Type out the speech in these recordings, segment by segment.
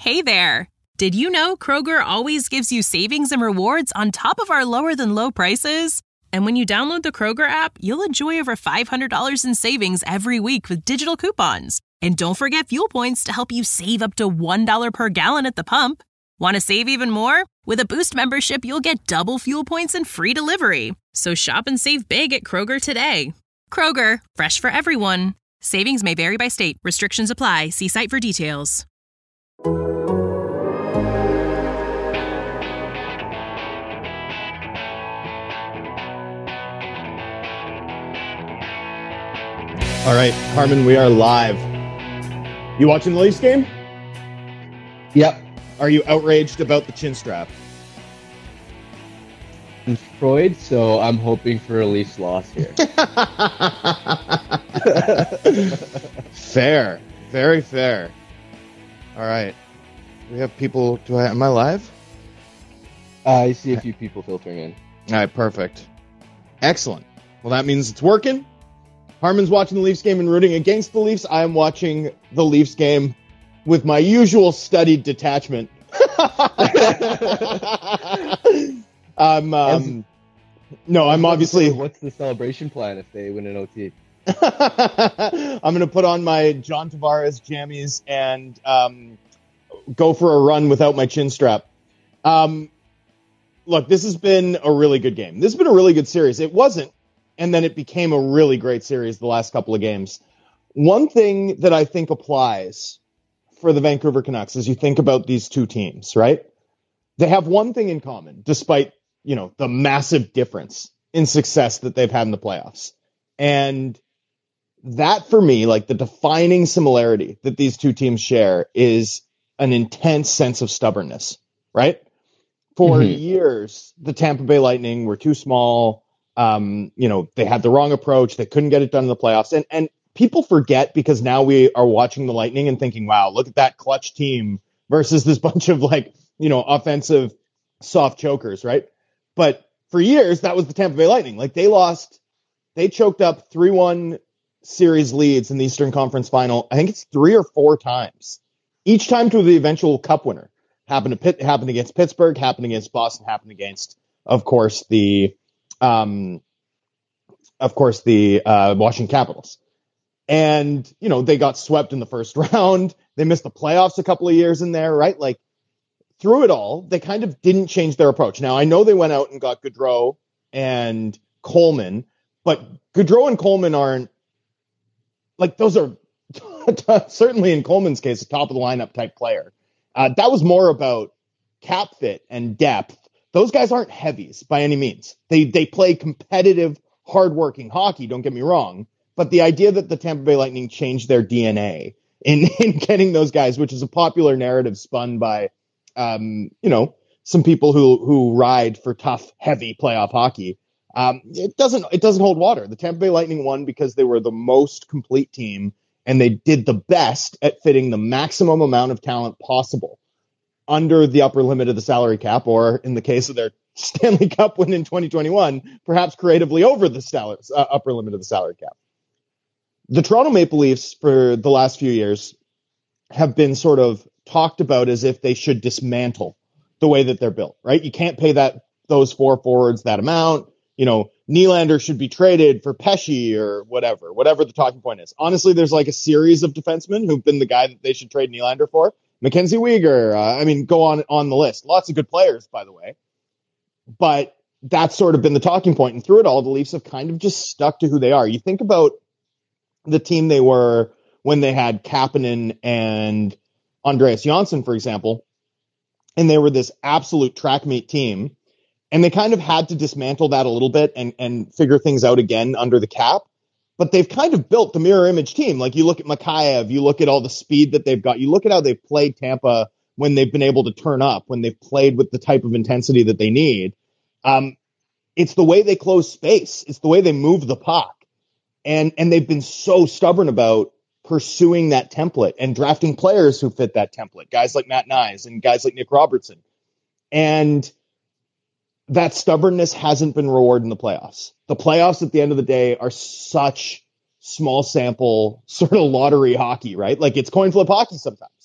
Hey there! Did you know Kroger always gives you savings and rewards on top of our lower-than-low prices? And when you download the Kroger app, you'll enjoy over $500 in savings every week with digital coupons. And don't forget fuel points to help you save up to $1 per gallon at the pump. Want to save even more? With a Boost membership, you'll get double fuel points and free delivery. So shop and save big at Kroger today. Kroger, fresh for everyone. Savings may vary by state. Restrictions apply. See site for details. All right, Harmon, we are live. You watching the Leafs game? Yep. Are you outraged about the chin strap? I'm Freud, so I'm hoping for a Leafs loss here. Fair. Very fair. All right. We have people. Am I live? I see a few people filtering in. All right, perfect. Excellent. Well, that means it's working. Harmon's watching the Leafs game and rooting against the Leafs. I am watching the Leafs game with my usual studied detachment. I'm obviously. What's the celebration plan if they win an OT? I'm going to put on my John Tavares jammies and go for a run without my chin strap. Look, this has been a really good game. This has been a really good series. It wasn't, and then it became a really great series the last couple of games. One thing that I think applies for the Vancouver Canucks as you think about these two teams, right? They have one thing in common, despite, the massive difference in success that they've had in the playoffs. And that, for me, like the defining similarity that these two teams share is an intense sense of stubbornness, right? For years, the Tampa Bay Lightning were too small. They had the wrong approach. They couldn't get it done in the playoffs. And people forget because now we are watching the Lightning and thinking, wow, look at that clutch team versus this bunch of offensive soft chokers, right? But for years, that was the Tampa Bay Lightning. Like they choked up 3-1 series leads in the Eastern Conference Final. I think it's 3 or 4 times. Each time to the eventual cup winner. Happened against Pittsburgh, happened against Boston, happened against, of course, the Washington Capitals. And, they got swept in the first round. They missed the playoffs a couple of years in there, right? Like, through it all, they kind of didn't change their approach. Now, I know they went out and got Gaudreau and Coleman, but Gaudreau and Coleman aren't, like, those are certainly in Coleman's case, a top-of-the-lineup type player. That was more about cap fit and depth. Those guys aren't heavies by any means. They play competitive, hardworking hockey, don't get me wrong. But the idea that the Tampa Bay Lightning changed their DNA in getting those guys, which is a popular narrative spun by, some people who ride for tough, heavy playoff hockey. It doesn't hold water. The Tampa Bay Lightning won because they were the most complete team and they did the best at fitting the maximum amount of talent possible under the upper limit of the salary cap, or in the case of their Stanley Cup win in 2021, perhaps creatively over the upper limit of the salary cap. The Toronto Maple Leafs for the last few years have been sort of talked about as if they should dismantle the way that they're built, right? You can't pay those 4 forwards that amount. Nylander should be traded for Pesce or whatever the talking point is. Honestly, there's like a series of defensemen who've been the guy that they should trade Nylander for. Mackenzie Weegar, go on the list. Lots of good players, by the way. But that's sort of been the talking point. And through it all, the Leafs have kind of just stuck to who they are. You think about the team they were when they had Kapanen and Andreas Johnsson, for example, and they were this absolute track meet team. And they kind of had to dismantle that a little bit and figure things out again under the cap. But they've kind of built the mirror image team. Like you look at Mikheyev, you look at all the speed that they've got, you look at how they've played Tampa when they've been able to turn up, when they've played with the type of intensity that they need. It's the way they close space. It's the way they move the puck. And they've been so stubborn about pursuing that template and drafting players who fit that template. Guys like Matt Nyes and guys like Nick Robertson. And that stubbornness hasn't been rewarded in the playoffs. The playoffs at the end of the day are such small sample sort of lottery hockey, right? Like it's coin flip hockey sometimes.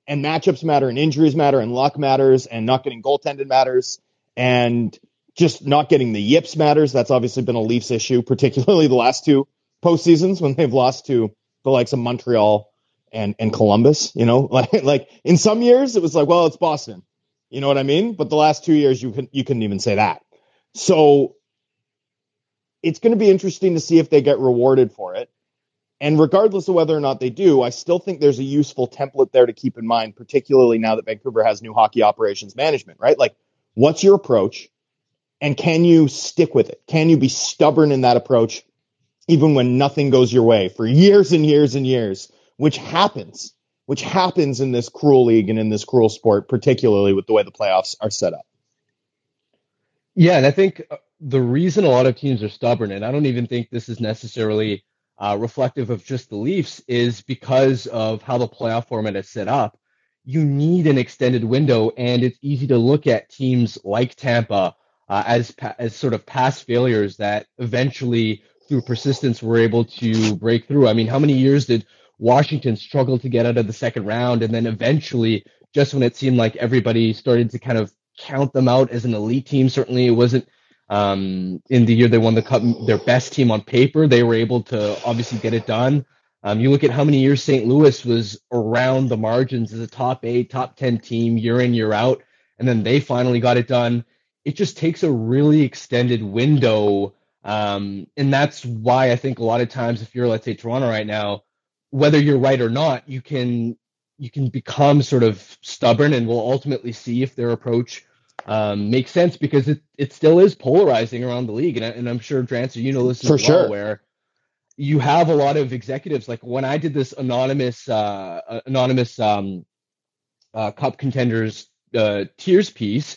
and matchups matter, and injuries matter, and luck matters, and not getting goaltended matters, and just not getting the yips matters. That's obviously been a Leafs issue, particularly the last two postseasons when they've lost to the likes of Montreal and Columbus. Like in some years it was like, well, it's Boston. You know what I mean? But the last 2 years you couldn't even say that. So it's going to be interesting to see if they get rewarded for it. And regardless of whether or not they do, I still think there's a useful template there to keep in mind, particularly now that Vancouver has new hockey operations management, right? Like, what's your approach? And can you stick with it? Can you be stubborn in that approach, even when nothing goes your way for years and years and years, which happens in this cruel league and in this cruel sport, particularly with the way the playoffs are set up. Yeah, and I think the reason a lot of teams are stubborn, and I don't even think this is necessarily reflective of just the Leafs, is because of how the playoff format is set up. You need an extended window, and it's easy to look at teams like Tampa as sort of past failures that eventually, through persistence, were able to break through. I mean, how many years did Washington struggle to get out of the second round, and then eventually, just when it seemed like everybody started to kind of count them out as an elite team, certainly it wasn't in the year they won the Cup, their best team on paper, they were able to obviously get it done. You look at how many years St. Louis was around the margins as a top 8, top 10 team year in, year out, and then they finally got it done. It just takes a really extended window, and that's why I think a lot of times if you're, let's say, Toronto right now, whether you're right or not, you can become sort of stubborn, and we'll ultimately see if their approach makes sense, because it still is polarizing around the league. And I'm sure, Drancer, you know this as well, sure, where you have a lot of executives. Like when I did this anonymous Cup contenders tiers piece,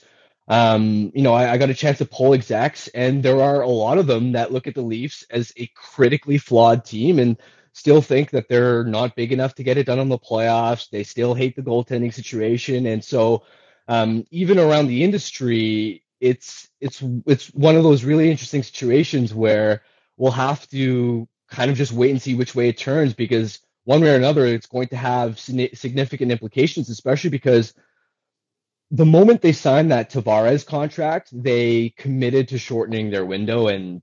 I got a chance to poll execs, and there are a lot of them that look at the Leafs as a critically flawed team and still think that they're not big enough to get it done on the playoffs. They still hate the goaltending situation. And so even around the industry, it's one of those really interesting situations where we'll have to kind of just wait and see which way it turns, because one way or another, it's going to have significant implications, especially because the moment they signed that Tavares contract, they committed to shortening their window. And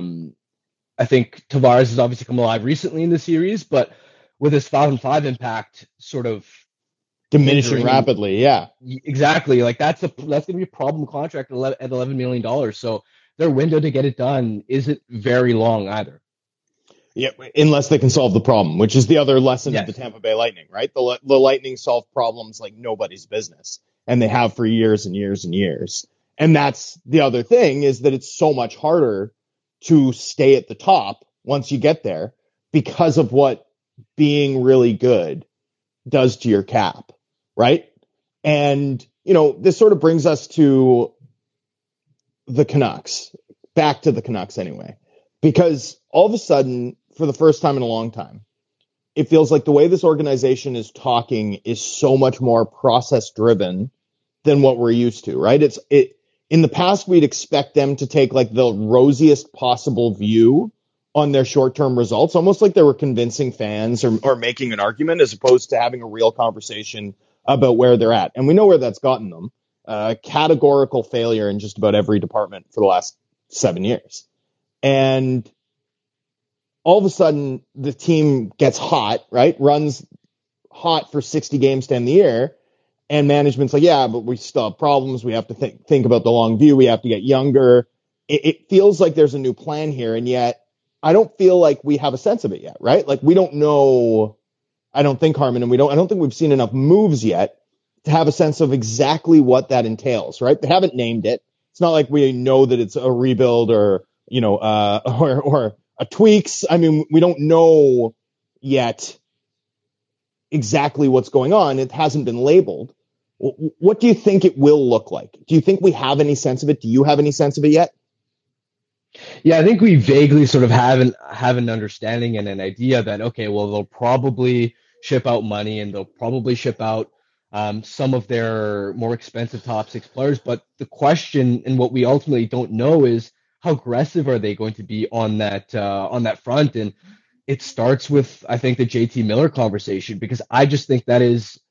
I think Tavares has obviously come alive recently in the series, but with his 5-on-5 impact sort of diminishing rapidly. Yeah, exactly. Like that's going to be a problem contract at $11 million. So their window to get it done isn't very long either. Yeah, unless they can solve the problem, which is the other lesson of the Tampa Bay Lightning, right? The Lightning solve problems like nobody's business, and they have for years and years and years. And that's the other thing, is that it's so much harder to stay at the top once you get there, because of what being really good does to your cap, right? And, this sort of brings us to the Canucks, back to the Canucks anyway, because all of a sudden, for the first time in a long time, it feels like the way this organization is talking is so much more process driven than what we're used to, right? In the past, we'd expect them to take like the rosiest possible view on their short-term results, almost like they were convincing fans or making an argument, as opposed to having a real conversation about where they're at. And we know where that's gotten them. Categorical failure in just about every department for the last 7 years. And all of a sudden, the team gets hot, right? Runs hot for 60 games to end the year. And management's like, yeah, but we still have problems. We have to think about the long view. We have to get younger. It feels like there's a new plan here. And yet I don't feel like we have a sense of it yet, right? Like we don't know. I don't think, Harman, and I don't think we've seen enough moves yet to have a sense of exactly what that entails, right? They haven't named it. It's not like we know that it's a rebuild or a tweaks. I mean, we don't know yet exactly what's going on. It hasn't been labeled. What do you think it will look like? Do you think we have any sense of it? Do you have any sense of it yet? Yeah, I think we vaguely sort of have an understanding and an idea that, okay, well, they'll probably ship out money and they'll probably ship out some of their more expensive top 6 players. But the question, and what we ultimately don't know, is how aggressive are they going to be on that front? And it starts with, I think, the JT Miller conversation, because I just think that is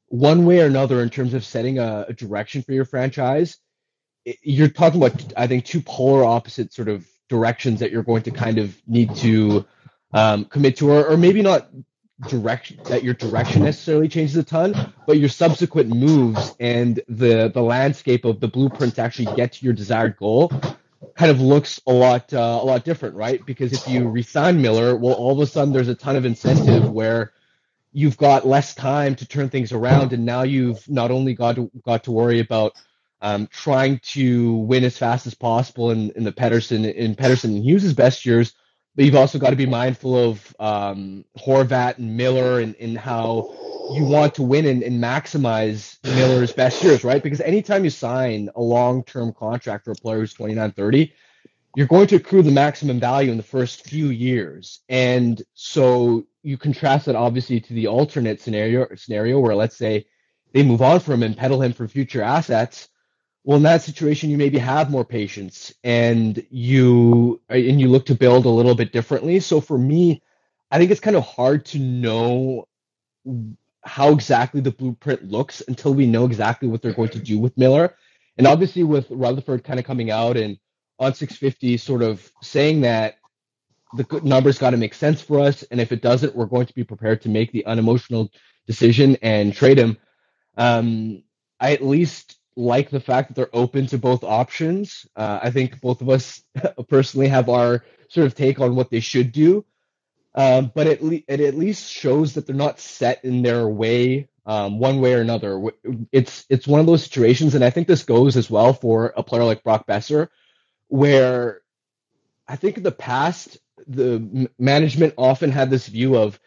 one way or another in terms of setting a direction for your franchise, you're talking about, I think, two polar opposite sort of directions that you're going to kind of need to commit to, or maybe not your direction necessarily changes a ton, but your subsequent moves and the landscape of the blueprint to actually get to your desired goal kind of looks a lot different, right? Because if you resign Miller, well, all of a sudden there's a ton of incentive where you've got less time to turn things around, and now you've not only got to worry about trying to win as fast as possible in Pettersson and Hughes' best years, but you've also got to be mindful of Horvat and Miller and how you want to win and maximize Miller's best years, right? Because anytime you sign a long-term contract for a player who's 29, 30, you're going to accrue the maximum value in the first few years. And so you contrast that obviously to the alternate scenario where, let's say, they move on from him and peddle him for future assets. Well, in that situation, you maybe have more patience and you look to build a little bit differently. So for me, I think it's kind of hard to know how exactly the blueprint looks until we know exactly what they're going to do with Miller. And obviously with Rutherford kind of coming out and on 650 sort of saying that the numbers got to make sense for us, and if it doesn't, we're going to be prepared to make the unemotional decision and trade him. I at least like the fact that they're open to both options. I think both of us personally have our sort of take on what they should do, but it at least shows that they're not set in their way one way or another. It's one of those situations, and I think this goes as well for a player like Brock Boeser, where I think in the past, the management often had this view of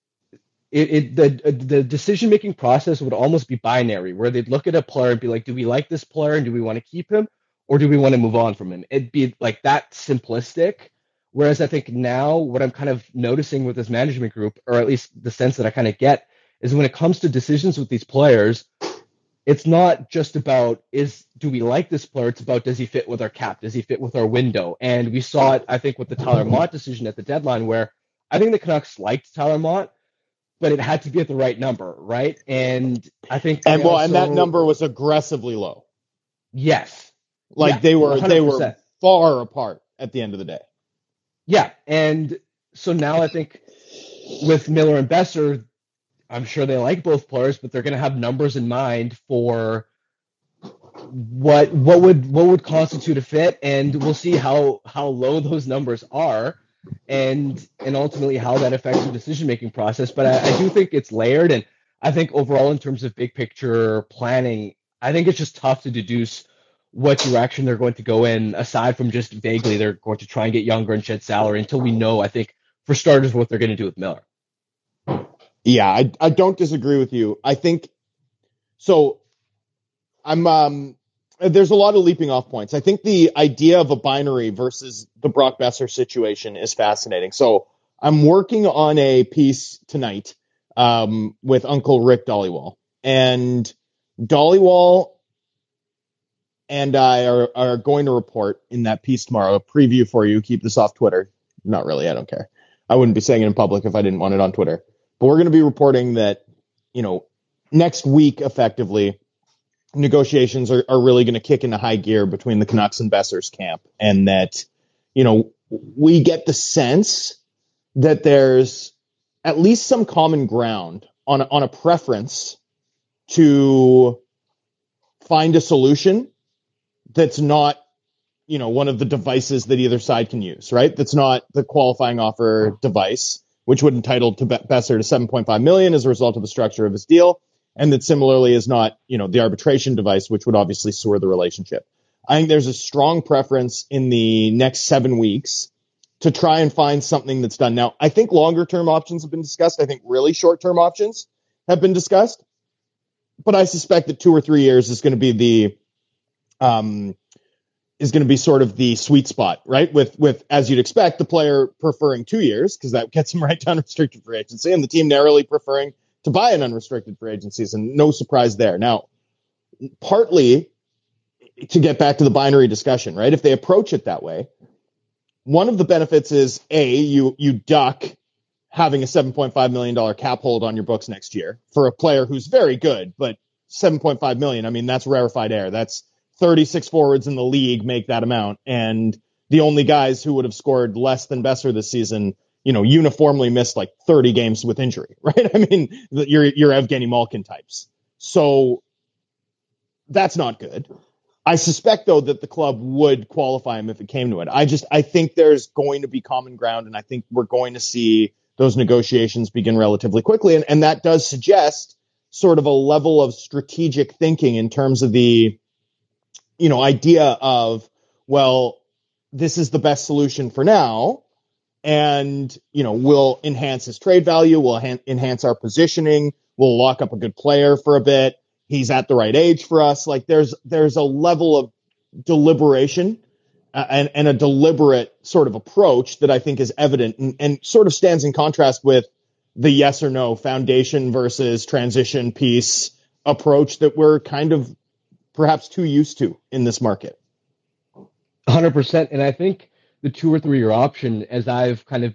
the decision-making process would almost be binary, where they'd look at a player and be like, do we like this player and do we want to keep him or do we want to move on from him? It'd be like that simplistic. Whereas I think now what I'm kind of noticing with this management group, or at least the sense that I kind of get, is when it comes to decisions with these players, it's not just about do we like this player? It's about, does he fit with our cap? Does he fit with our window? And we saw it, I think, with the Tyler Mott decision at the deadline, where I think the Canucks liked Tyler Mott, but it had to be at the right number, right? And I think and that number was aggressively low. Yes, they were far apart at the end of the day. Yeah, and so now I think with Miller and Boeser, I'm sure they like both players, but they're going to have numbers in mind for what would constitute a fit, and we'll see how low those numbers are, and ultimately how that affects the decision-making process. But I do think it's layered, and I think overall in terms of big picture planning, I think it's just tough to deduce what direction they're going to go in, aside from just vaguely they're going to try and get younger and shed salary, until we know, I think, for starters, what they're going to do with Miller. Yeah, I don't disagree with you. I think so. There's a lot of leaping off points. I think the idea of a binary versus the Brock Boeser situation is fascinating. So I'm working on a piece tonight with Uncle Rick Dhaliwal, and Dhaliwal and I are going to report in that piece tomorrow. A preview for you. Keep this off Twitter. Not really. I don't care. I wouldn't be saying it in public if I didn't want it on Twitter. But we're going to be reporting that, next week, effectively, negotiations are really going to kick into high gear between the Canucks and Boeser's camp. And that, we get the sense that there's at least some common ground on a preference to find a solution that's not, one of the devices that either side can use, right? That's not the qualifying offer device, which would entitle to Boeser to $7.5 million as a result of the structure of his deal. And that similarly is not, the arbitration device, which would obviously sewer the relationship. I think there's a strong preference in the next 7 weeks to try and find something that's done. Now, I think longer term options have been discussed. I think really short term options have been discussed, but I suspect that 2 or 3 years is going to be sort of the sweet spot, right? With, as you'd expect, the player preferring 2 years, because that gets him right to unrestricted free agency, and the team narrowly preferring to buy an unrestricted free agency, and no surprise there. Now, partly to get back to the binary discussion, right? If they approach it that way, one of the benefits is you duck having a $7.5 million cap hold on your books next year for a player who's very good, but $7.5 million, I mean, that's rarefied air. That's 36 forwards in the league make that amount. And the only guys who would have scored less than Besser this season, uniformly missed like 30 games with injury, right? I mean, your Evgeny Malkin types. So that's not good. I suspect, though, that the club would qualify him if it came to it. I think there's going to be common ground, and I think we're going to see those negotiations begin relatively quickly. And that does suggest sort of a level of strategic thinking in terms of the, idea of, well, this is the best solution for now. And, we'll enhance his trade value. We'll enhance our positioning. We'll lock up a good player for a bit. He's at the right age for us. Like there's a level of deliberation and a deliberate sort of approach that I think is evident and sort of stands in contrast with the yes or no foundation versus transition piece approach that we're kind of perhaps too used to in this market. 100%. And I think the 2 or 3 year option, as I was kind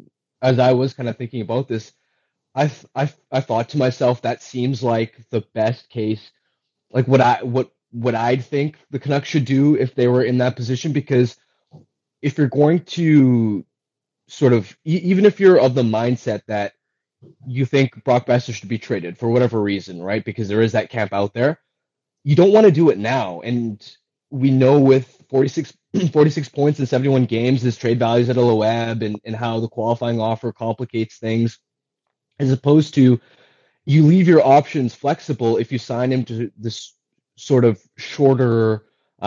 of thinking about this, I thought to myself, that seems like the best case, like what I'd think the Canucks should do if they were in that position, because if you're going to sort of, even if you're of the mindset that you think Brock Besser should be traded for whatever reason, right? Because there is that camp out there, you don't want to do it now. And we know with 46 points in 71 games, this trade value is at a low ebb, and how the qualifying offer complicates things, as opposed to you leave your options flexible if you sign him to this sort of shorter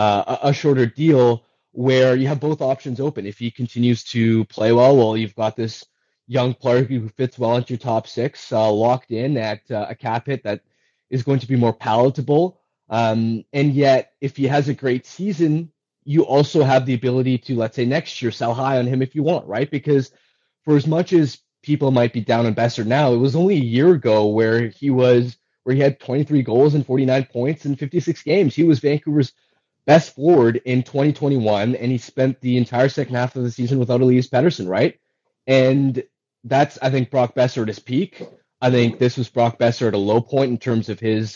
deal where you have both options open. If he continues to play well, you've got this young player who fits well into your top 6, locked in at a cap hit that is going to be more palatable. And yet, if he has a great season, you also have the ability to, let's say next year, sell high on him if you want, right? Because for as much as people might be down on Besser now, it was only a year ago where he had 23 goals and 49 points in 56 games. He was Vancouver's best forward in 2021, and he spent the entire second half of the season without Elias Pettersson, right? And that's, I think, Brock Besser at his peak. I think this was Brock Besser at a low point in terms of his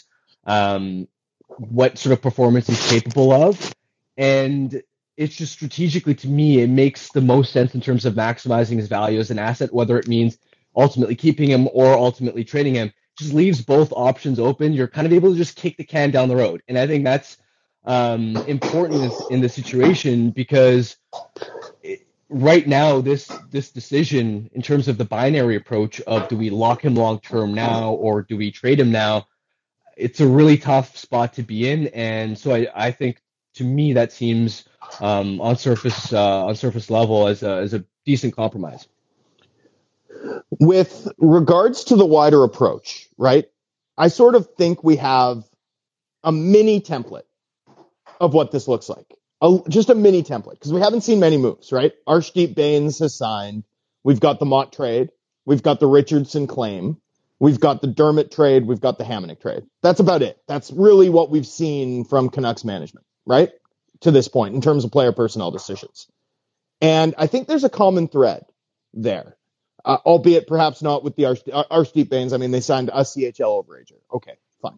what sort of performance he's capable of. And it's just strategically, to me, it makes the most sense in terms of maximizing his value as an asset, whether it means ultimately keeping him or ultimately trading him. Just leaves both options open. You're kind of able to just kick the can down the road. And I think that's important in this situation, because right now, this decision in terms of the binary approach of do we lock him long term now or do we trade him now, it's a really tough spot to be in. And so I think, to me, that seems on surface level as a decent compromise. With regards to the wider approach, right? I sort of think we have a mini template of what this looks like. Just a mini template, because we haven't seen many moves, right? Arshdeep Bains has signed. We've got the Mott trade. We've got the Richardson claim. We've got the Dermott trade. We've got the Hamonic trade. That's about it. That's really what we've seen from Canucks management, right? To this point, in terms of player personnel decisions. And I think there's a common thread there, albeit perhaps not with the Arshdeep Bains. I mean, they signed a CHL overager. Okay, fine.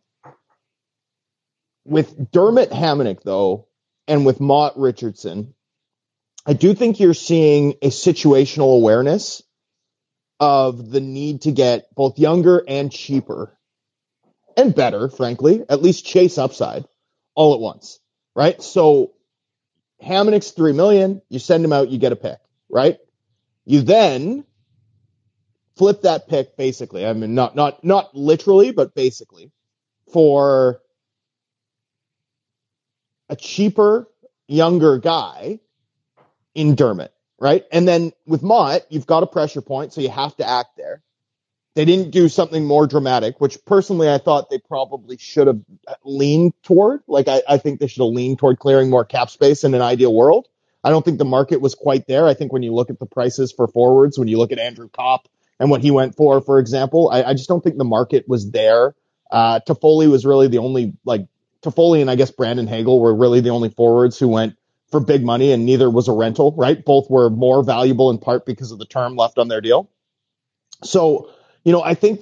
With Dermott Hamonic, though, and with Mott Richardson, I do think you're seeing a situational awareness of the need to get both younger and cheaper and better, frankly, at least chase upside all at once, right? So Hamonic's $3 million, you send him out, you get a pick, right? You then flip that pick, basically. I mean, not literally, but basically, for a cheaper, younger guy in Dermott, right? And then with Mott, you've got a pressure point, so you have to act there. They didn't do something more dramatic, which personally I thought they probably should have leaned toward. Like, I think they should have leaned toward clearing more cap space in an ideal world. I don't think the market was quite there. I think when you look at the prices for forwards, when you look at Andrew Kopp and what he went for example, I just don't think the market was there. Toffoli was really the only, Toffoli and I guess Brandon Hagel were really the only forwards who went for big money, and neither was a rental, right? Both were more valuable in part because of the term left on their deal. So, I think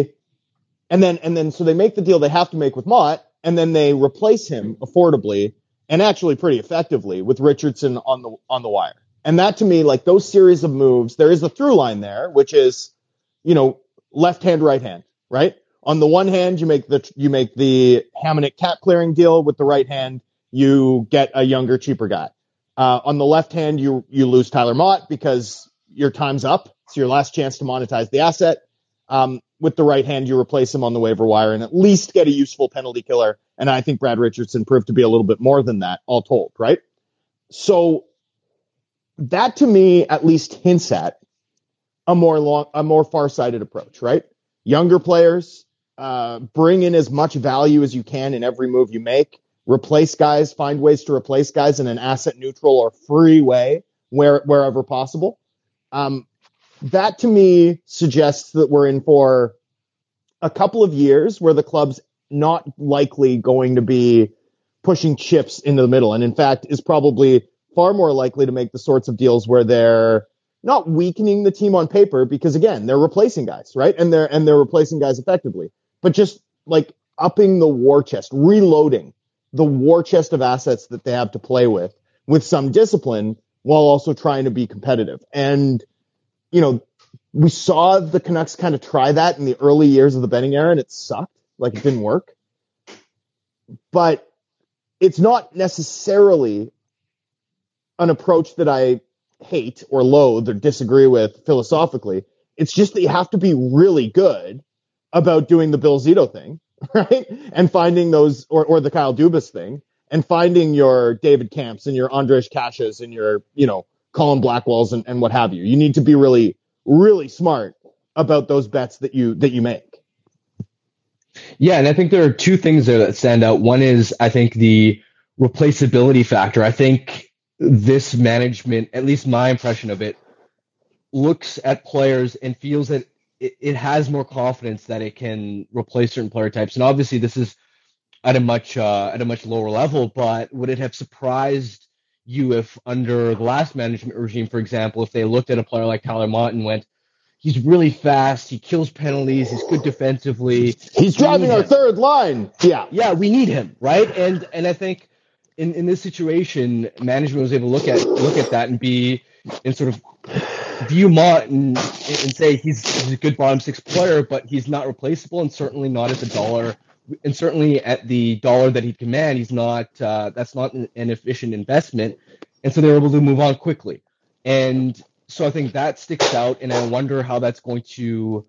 so they make the deal they have to make with Mott, and then they replace him affordably and actually pretty effectively with Richardson on the wire. And that to me, like those series of moves, there is a through line there, which is, left hand, right hand, right? On the one hand, you make the Hamonic cap clearing deal. With the right hand, you get a younger, cheaper guy. On the left hand, you lose Tyler Mott because your time's up. It's your last chance to monetize the asset. With the right hand, you replace him on the waiver wire and at least get a useful penalty killer. And I think Brad Richardson proved to be a little bit more than that, all told, right? So that to me at least hints at a more far-sighted approach, right? Younger players, bring in as much value as you can in every move you make. Replace guys, find ways to replace guys in an asset neutral or free way wherever possible. That to me suggests that we're in for a couple of years where the club's not likely going to be pushing chips into the middle. And in fact, is probably far more likely to make the sorts of deals where they're not weakening the team on paper because again, they're replacing guys, right? And they're replacing guys effectively, but just like upping the war chest, reloading the war chest of assets that they have to play with some discipline while also trying to be competitive. And, we saw the Canucks kind of try that in the early years of the Benning era and it sucked. Like it didn't work. But it's not necessarily an approach that I hate or loathe or disagree with philosophically. It's just that you have to be really good about doing the Bill Zito thing, right? And finding those, or the Kyle Dubas thing, and finding your David Camps and your Andrej Kachas and your, Colin Blackwells and what have you. You need to be really, really smart about those bets that you make. Yeah, and I think there are two things there that stand out. One is, I think, the replaceability factor. I think this management, at least my impression of it, looks at players and feels that it has more confidence that it can replace certain player types. And obviously, this is at a much lower level. But would it have surprised you if under the last management regime, for example, if they looked at a player like Tyler Mott and went, he's really fast, he kills penalties, he's good defensively, he's driving our third line. Yeah, we need him, right? And I think in this situation, management was able to look at that and sort of view Mott and say he's a good bottom six player, but he's not replaceable, and certainly not at the dollar. And certainly at the dollar that he command, he's not. That's not an efficient investment, and so they're able to move on quickly. And so I think that sticks out, and I wonder how that's going to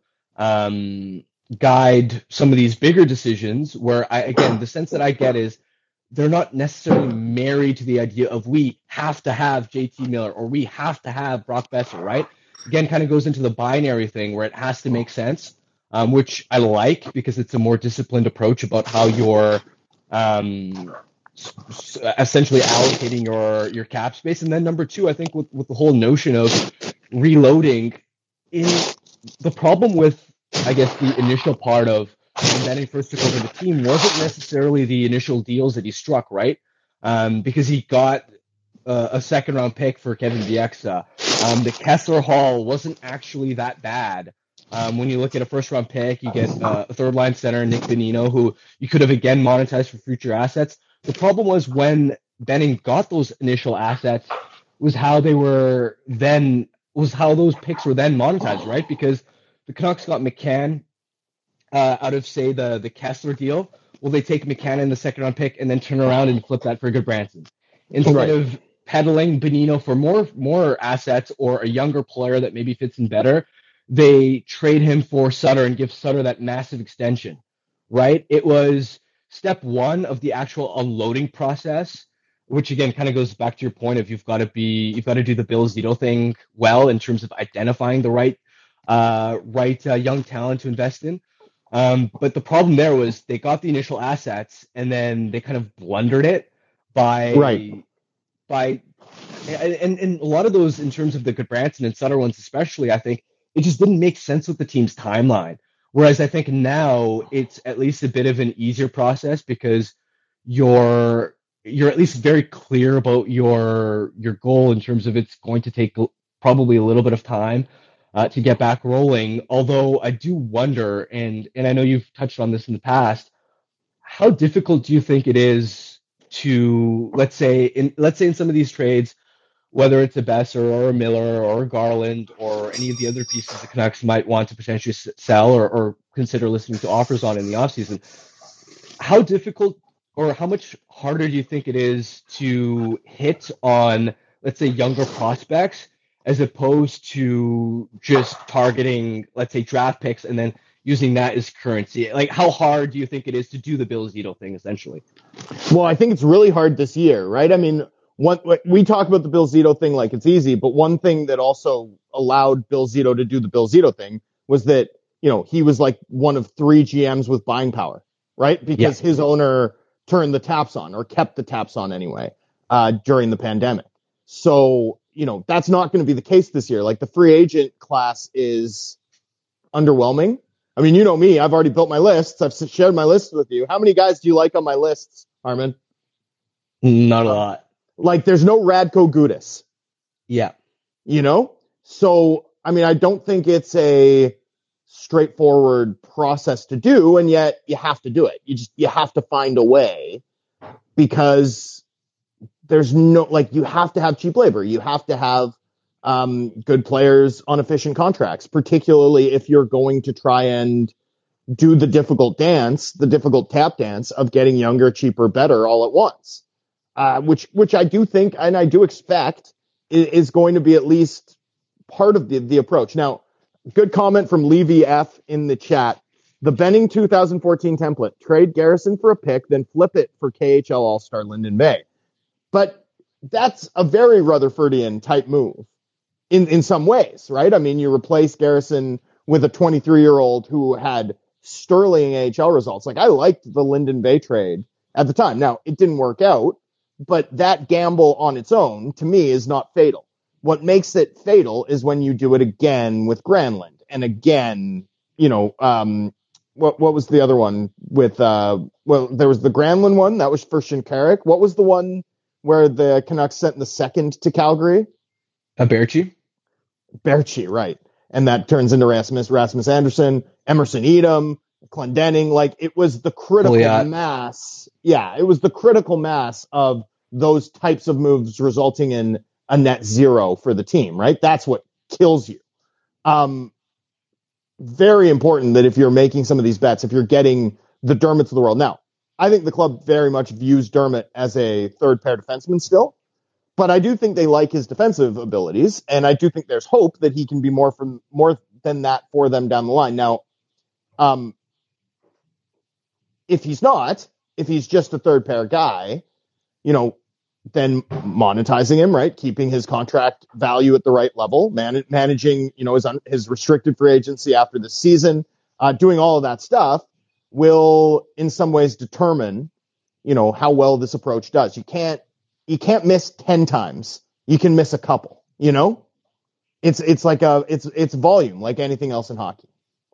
guide some of these bigger decisions. Where the sense that I get is they're not necessarily married to the idea of we have to have JT Miller or we have to have Brock Boeser, right? Again, kind of goes into the binary thing where it has to make sense. Which I like because it's a more disciplined approach about how you're essentially allocating your cap space. And then number two, I think with the whole notion of reloading, the problem with, I guess, the initial part of when Benning first took over the team wasn't necessarily the initial deals that he struck, right? Because he got a second round pick for Kevin Bieksa. The Kessler haul wasn't actually that bad. When you look at a first-round pick, you get a third-line center, Nick Bonino, who you could have, again, monetized for future assets. The problem was when Benning got those initial assets was how those picks were then monetized, right? Because the Canucks got McCann out of, say, the Kessler deal. Well, they take McCann in the second-round pick and then turn around and flip that for Goodbranson. Instead of peddling Bonino for more assets or a younger player that maybe fits in better, they trade him for Sutter and give Sutter that massive extension, right? It was step one of the actual unloading process, which again kind of goes back to your point of you've got to do the Bill Zito thing well in terms of identifying the right young talent to invest in. But the problem there was they got the initial assets and then they kind of blundered it by and a lot of those in terms of the Goodbranson and Sutter ones especially, I think it just didn't make sense with the team's timeline. Whereas I think now it's at least a bit of an easier process because you're at least very clear about your goal in terms of it's going to take probably a little bit of time. to get back rolling. Although I do wonder, and I know you've touched on this in the past, how difficult do you think it is to, let's say in some of these trades, whether it's a Besser or a Miller or a Garland or any of the other pieces the Canucks might want to potentially sell or consider listening to offers on in the offseason, how difficult or how much harder do you think it is to hit on, let's say, younger prospects as opposed to just targeting, let's say, draft picks and then using that as currency? Like, how hard do you think it is to do the Bill Zito thing, essentially? Well, I think it's really hard this year, right? I mean, we talk about the Bill Zito thing like it's easy, but one thing that also allowed Bill Zito to do the Bill Zito thing was that, he was like one of 3 GMs with buying power, right? Because his owner turned the taps on, or kept the taps on anyway, during the pandemic. So, that's not going to be the case this year. Like, the free agent class is underwhelming. I mean, you know me, I've already built my lists. I've shared my lists with you. How many guys do you like on my lists, Harman? Not a lot. Like, there's no Radko Gudas. Yeah. So, I mean, I don't think it's a straightforward process to do, and yet you have to do it. You have to find a way, because there's no, you have to have cheap labor. You have to have good players on efficient contracts, particularly if you're going to try and do the difficult tap dance of getting younger, cheaper, better all at once. Which I do think, and I do expect, is going to be at least part of the approach. Now, good comment from Levy F in the chat. The Benning 2014 template: trade Garrison for a pick, then flip it for KHL All-Star Lyndon Bay. But that's a very Rutherfordian type move in some ways, right? I mean, you replace Garrison with a 23-year-old who had sterling AHL results. Like, I liked the Lyndon Bay trade at the time. Now, it didn't work out, but that gamble on its own, to me, is not fatal. What makes it fatal is when you do it again with Granlund, and again, what was the other one with, there was the Granlund one, that was for Shinkarik. What was the one where the Canucks sent the second to Calgary? Berchi, right. And that turns into Rasmus Anderson, Emerson Edom, Clendenning. Like, it was the critical mass. Yeah, it was the critical mass of those types of moves resulting in a net zero for the team, right? That's what kills you. Very important that if you're making some of these bets, if you're getting the Dermots of the world. Now, I think the club very much views Dermott as a third pair defenseman still, but I do think they like his defensive abilities, and I do think there's hope that he can be more than that for them down the line. Now, if he's just a third pair guy, then monetizing him, right? Keeping his contract value at the right level, managing, his restricted free agency after the season, doing all of that stuff will in some ways determine, how well this approach does. You can't miss 10 times. You can miss a couple, it's like it's volume, like anything else in hockey.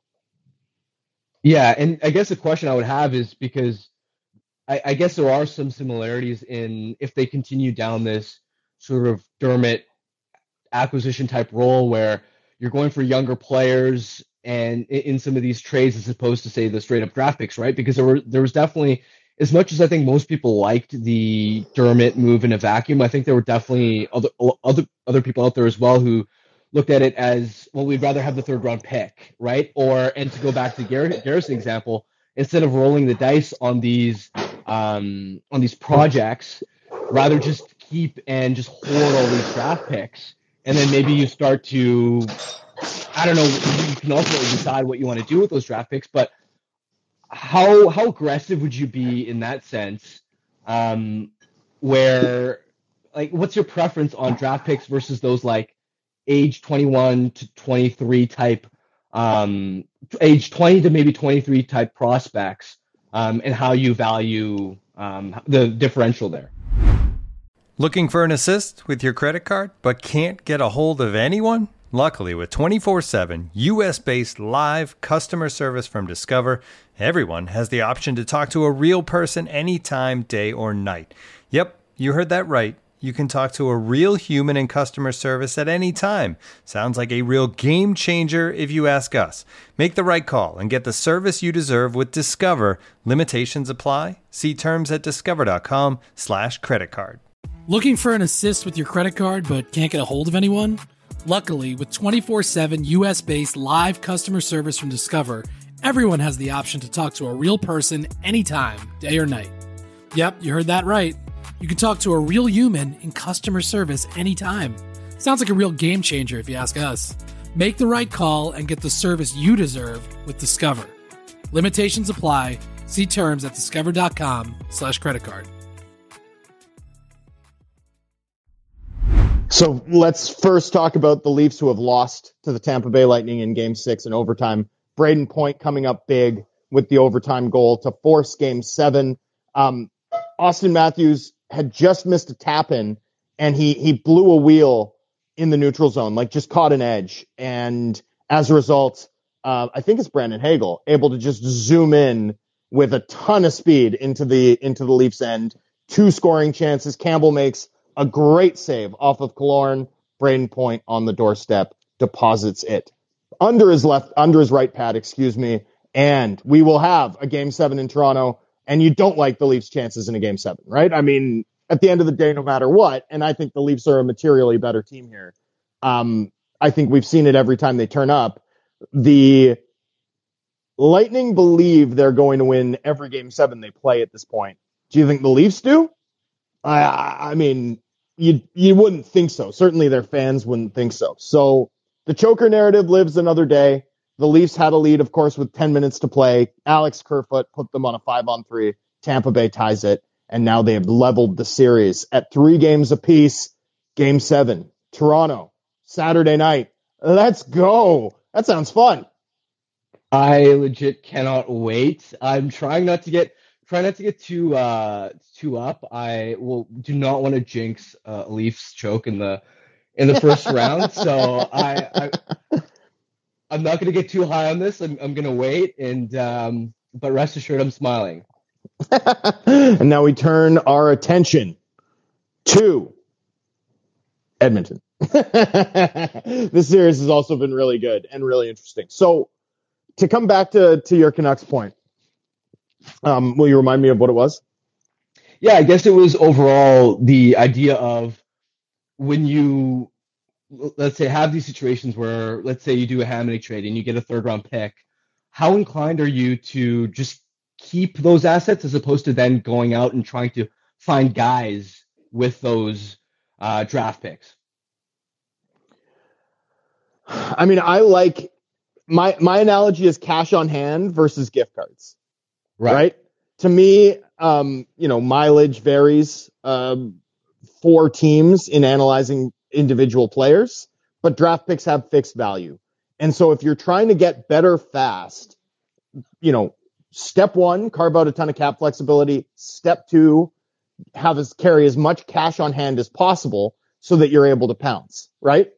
Yeah. And I guess the question I would have is, because I guess there are some similarities in if they continue down this sort of Dermott acquisition type role where you're going for younger players and in some of these trades as opposed to, say, the straight up draft picks, right? Because there was definitely, as much as I think most people liked the Dermott move in a vacuum, I think there were definitely other people out there as well who looked at it as, well, we'd rather have the third round pick, right? And to go back to Garrison example, instead of rolling the dice on these projects, rather just keep and just hoard all these draft picks, and then maybe you start to, I don't know, you can ultimately decide what you want to do with those draft picks, but how aggressive would you be in that sense? Where, like, what's your preference on draft picks versus those like age 21 to 23 type, age 20 to maybe 23 type prospects, and how you value the differential there? Looking for an assist with your credit card but can't get a hold of anyone? Luckily, with 24/7 US-based live customer service from Discover, everyone has the option to talk to a real person anytime, day or night. Yep, you heard that right. you can talk to a real human in customer service at any time. Sounds like a real game changer if you ask us. Make the right call and get the service you deserve with Discover. Limitations apply. See terms at discover.com/creditcard. Looking for an assist with your credit card but can't get a hold of anyone? Luckily, with 24/7 US-based live customer service from Discover, everyone has the option to talk to a real person anytime, day or night. Yep, you heard that right. You can talk to a real human in customer service anytime. Sounds like a real game changer if you ask us. Make the right call and get the service you deserve with Discover. Limitations apply. See terms at discover.com/creditcard. So let's first talk about the Leafs who have lost to the Tampa Bay Lightning in Game 6 in overtime. Braden Point coming up big with the overtime goal to force Game 7. Austin Matthews had just missed a tap-in, and he blew a wheel in the neutral zone, like just caught an edge. And as a result, I think it's Brandon Hagel, able to just zoom in with a ton of speed into the Leafs end. 2 scoring chances. Campbell makes a great save off of Killorn. Braden Point on the doorstep deposits it under his right pad, and we will have a Game 7 in Toronto. And you don't like the Leafs' chances in a Game 7, right? I mean, at the end of the day, no matter what, and I think the Leafs are a materially better team here. I think we've seen it every time they turn up. The Lightning believe they're going to win every Game 7 they play at this point. Do you think the Leafs do? I mean, you wouldn't think so. Certainly their fans wouldn't think so. So the choker narrative lives another day. The Leafs had a lead, of course, with 10 minutes to play. Alex Kerfoot put them on a 5-on-3. Tampa Bay ties it, and now they have leveled the series at 3 games apiece. Game 7, Toronto, Saturday night. Let's go. That sounds fun. I legit cannot wait. I'm trying not to get too up. I do not want to jinx Leafs choke in the first round, so I'm not going to get too high on this. I'm going to wait, but rest assured, I'm smiling. And now we turn our attention to Edmonton. This series has also been really good and really interesting. So to come back to your Canucks point, will you remind me of what it was? Yeah, I guess it was overall the idea of when you, let's say, have these situations where, let's say you do a Hamonic trade and you get a 3rd-round pick, how inclined are you to just keep those assets as opposed to then going out and trying to find guys with those draft picks? I mean, I like my analogy is cash on hand versus gift cards, right? To me, mileage varies for teams in analyzing individual players, but draft picks have fixed value. And so if you're trying to get better fast, step 1, carve out a ton of cap flexibility. Step 2, carry as much cash on hand as possible so that you're able to pounce, right?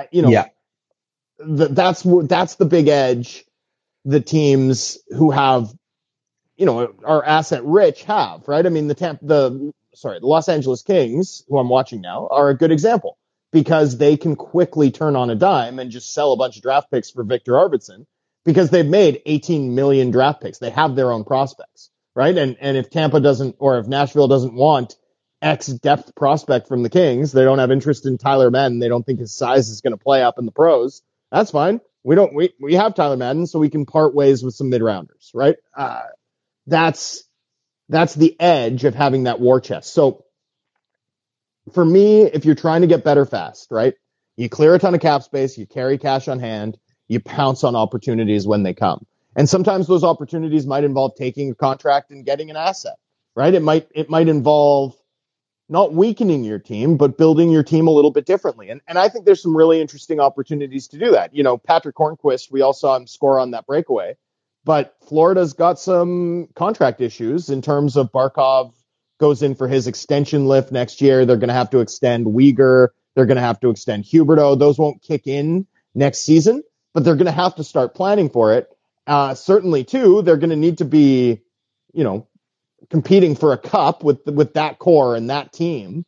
That's the big edge the teams who have, are asset rich have, right? I mean, the Los Angeles Kings, who I'm watching now, are a good example because they can quickly turn on a dime and just sell a bunch of draft picks for Victor Arvidsson because they've made 18 million draft picks. They have their own prospects, right? And if Tampa doesn't, or if Nashville doesn't want X depth prospect from the Kings, they don't have interest in Tyler Madden. They don't think his size is going to play up in the pros. That's fine. We have Tyler Madden, so we can part ways with some mid-rounders, right? That's the edge of having that war chest. So for me, if you're trying to get better fast, right, you clear a ton of cap space, you carry cash on hand, you pounce on opportunities when they come. And sometimes those opportunities might involve taking a contract and getting an asset, right? It might involve not weakening your team, but building your team a little bit differently. And I think there's some really interesting opportunities to do that. Patrick Hornquist, we all saw him score on that breakaway, but Florida's got some contract issues in terms of Barkov goes in for his extension lift next year. They're going to have to extend Weegar. They're going to have to extend Huberdeau. Those won't kick in next season, but they're going to have to start planning for it. Certainly, too, they're going to need to be, competing for a cup with that core and that team.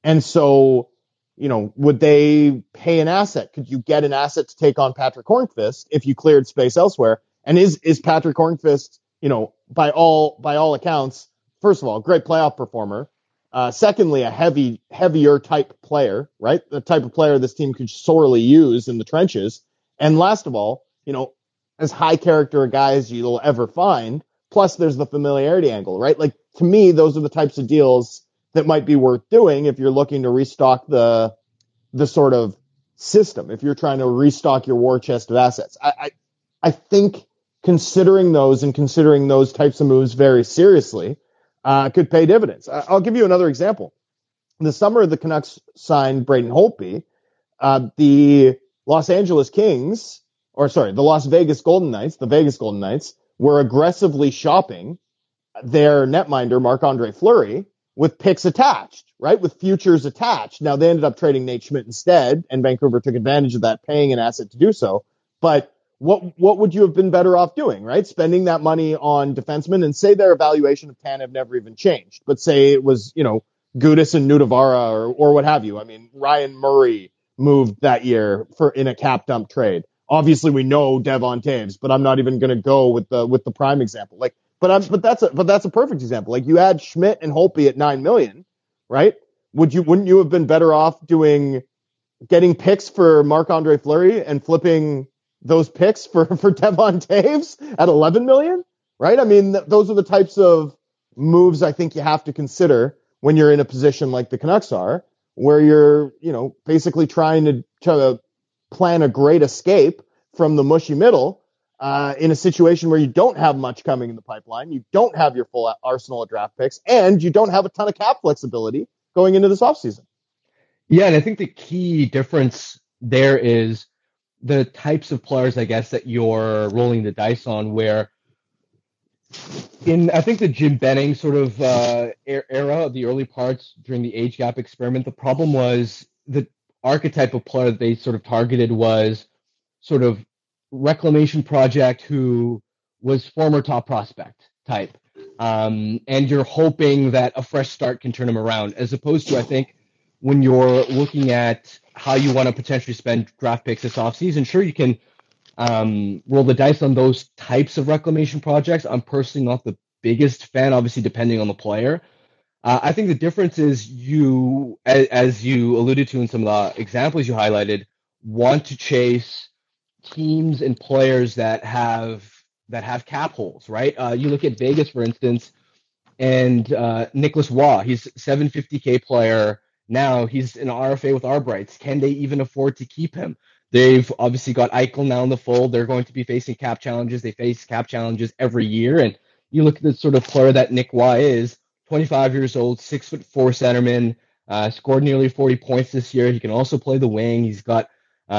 And so, would they pay an asset? Could you get an asset to take on Patrick Hornqvist if you cleared space elsewhere? And is Patrick Hornqvist, by all accounts, first of all, great playoff performer. Secondly, a heavier type player, right? The type of player this team could sorely use in the trenches. And last of all, as high character a guy as you'll ever find. Plus there's the familiarity angle, right? Like, to me, those are the types of deals that might be worth doing if you're looking to restock the sort of system, if you're trying to restock your war chest of assets. I think considering those types of moves very seriously could pay dividends. I'll give you another example. In the summer, the Canucks signed Braden Holtby. The Las Vegas Golden Knights were aggressively shopping their netminder, Marc-Andre Fleury, with picks attached, right? With futures attached. Now, they ended up trading Nate Schmidt instead, and Vancouver took advantage of that, paying an asset to do so. But what would you have been better off doing, right? Spending that money on defensemen, and say their evaluation of Tanev never even changed, but say it was, Gudas and Nudavara or what have you. I mean, Ryan Murray moved that year in a cap dump trade. Obviously, we know Devon Toews, but I'm not even going to go with the prime example. But that's a perfect example. Like, you had Schmidt and Holtby at $9 million, right? Wouldn't you have been better off getting picks for Marc-Andre Fleury and flipping those picks for Devon Toews at $11 million, right? I mean, those are the types of moves I think you have to consider when you're in a position like the Canucks are, where you're, basically trying to plan a great escape from the mushy middle in a situation where you don't have much coming in the pipeline, you don't have your full arsenal of draft picks, and you don't have a ton of cap flexibility going into this offseason. Yeah, and I think the key difference there is the types of players, I guess, that you're rolling the dice on, where I think the Jim Benning sort of era of the early parts during the age gap experiment, the problem was the archetype of player that they sort of targeted was sort of reclamation project who was former top prospect type. And you're hoping that a fresh start can turn him around, as opposed to, I think, when you're looking at how you want to potentially spend draft picks this offseason, sure, you can roll the dice on those types of reclamation projects. I'm personally not the biggest fan, obviously, depending on the player. I think the difference is you, as you alluded to in some of the examples you highlighted, want to chase teams and players that have cap holes, right? You look at Vegas, for instance, and Nicholas Waugh, he's a $750K player. Now he's an RFA with Arbrights. Can they even afford to keep him? They've obviously got Eichel now in the fold. They're going to be facing cap challenges. They face cap challenges every year. And you look at the sort of player that Nick Waugh is, 25 years old, 6'4" centerman, scored nearly 40 points this year. He can also play the wing. He's got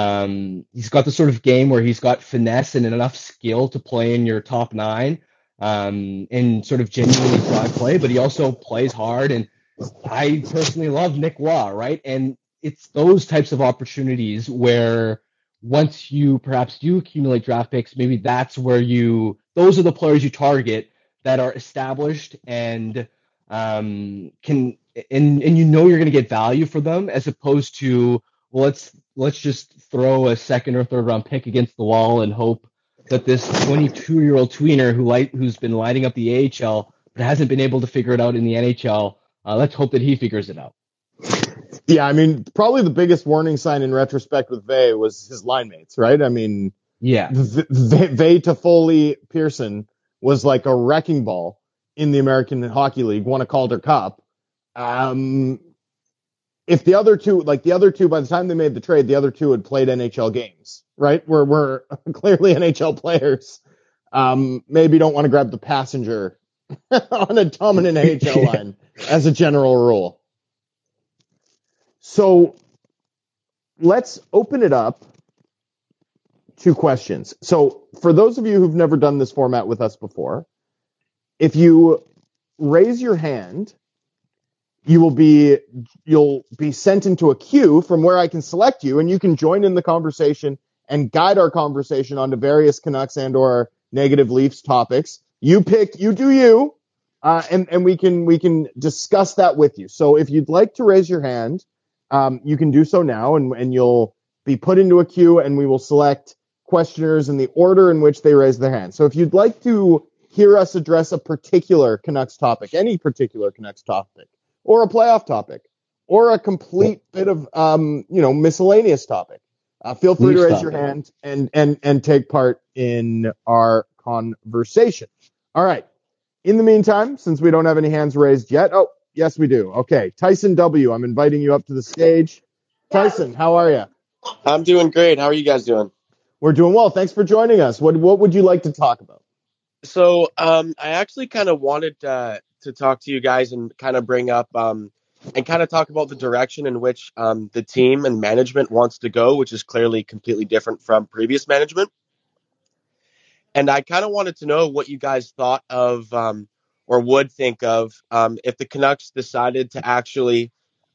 the sort of game where he's got finesse and enough skill to play in your top nine, and sort of genuinely drive play, but he also plays hard. And I personally love Nick Waugh, right? And it's those types of opportunities where once you perhaps do accumulate draft picks, maybe that's where those are the players you target that are established and you're going to get value for them, as opposed to, well, let's just throw a second or third round pick against the wall and hope that this 22-year-old tweener who's been lighting up the AHL but hasn't been able to figure it out in the NHL, let's hope that he figures it out. Yeah, I mean, probably the biggest warning sign in retrospect with Vey was his line mates, right? I mean, yeah, Vey Toffoli Pearson was like a wrecking ball in the American Hockey League, won a Calder Cup. If the other two, by the time they made the trade, the other two had played NHL games, right? We're clearly NHL players. Maybe don't want to grab the passenger on a dominant AHL line as a general rule. So let's open it up to questions. So for those of you who've never done this format with us before, if you raise your hand, you'll be sent into a queue from where I can select you, and you can join in the conversation and guide our conversation onto various Canucks and or negative Leafs topics. You do you. and we can discuss that with you. So if you'd like to raise your hand, you can do so now, and you'll be put into a queue, and we will select questioners in the order in which they raise their hand. So if you'd like to hear us address a particular Canucks topic, any particular Canucks topic, or a playoff topic, or a complete bit of miscellaneous topic, feel free to raise your hand and take part in our conversation. All right. In the meantime, since we don't have any hands raised yet, oh, yes, we do. Okay, Tyson W., I'm inviting you up to the stage. Tyson, how are you? I'm doing great. How are you guys doing? We're doing well. Thanks for joining us. What would you like to talk about? So I actually kind of wanted to talk to you guys and kind of bring up and kind of talk about the direction in which the team and management wants to go, which is clearly completely different from previous management. And I kind of wanted to know what you guys thought of or would think of if the Canucks decided to actually,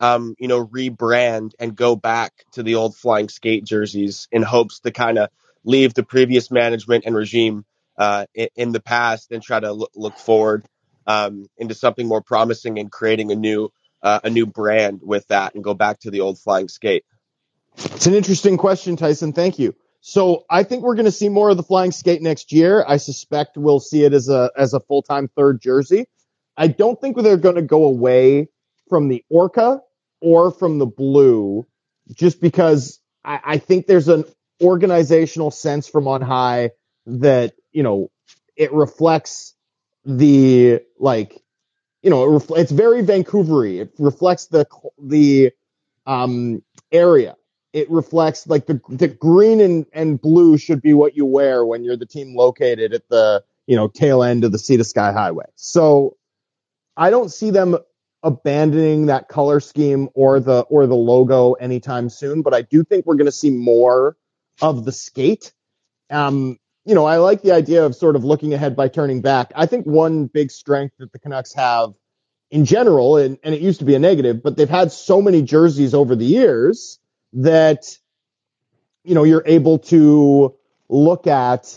rebrand and go back to the old Flying Skate jerseys in hopes to kind of leave the previous management and regime in the past and try to look forward into something more promising and creating a new brand with that and go back to the old Flying Skate. It's an interesting question, Tyson. Thank you. So I think we're going to see more of the Flying Skate next year. I suspect we'll see it as a full-time third jersey. I don't think they're going to go away from the Orca or from the blue, just because I think there's an organizational sense from on high that, it reflects the, it's very Vancouver-y. It reflects the area. It reflects the green and blue should be what you wear when you're the team located at the, tail end of the Sea to Sky Highway. So I don't see them abandoning that color scheme or the logo anytime soon, but I do think we're going to see more of the skate. I like the idea of sort of looking ahead by turning back. I think one big strength that the Canucks have in general, and it used to be a negative, but they've had so many jerseys over the years that, you're able to look at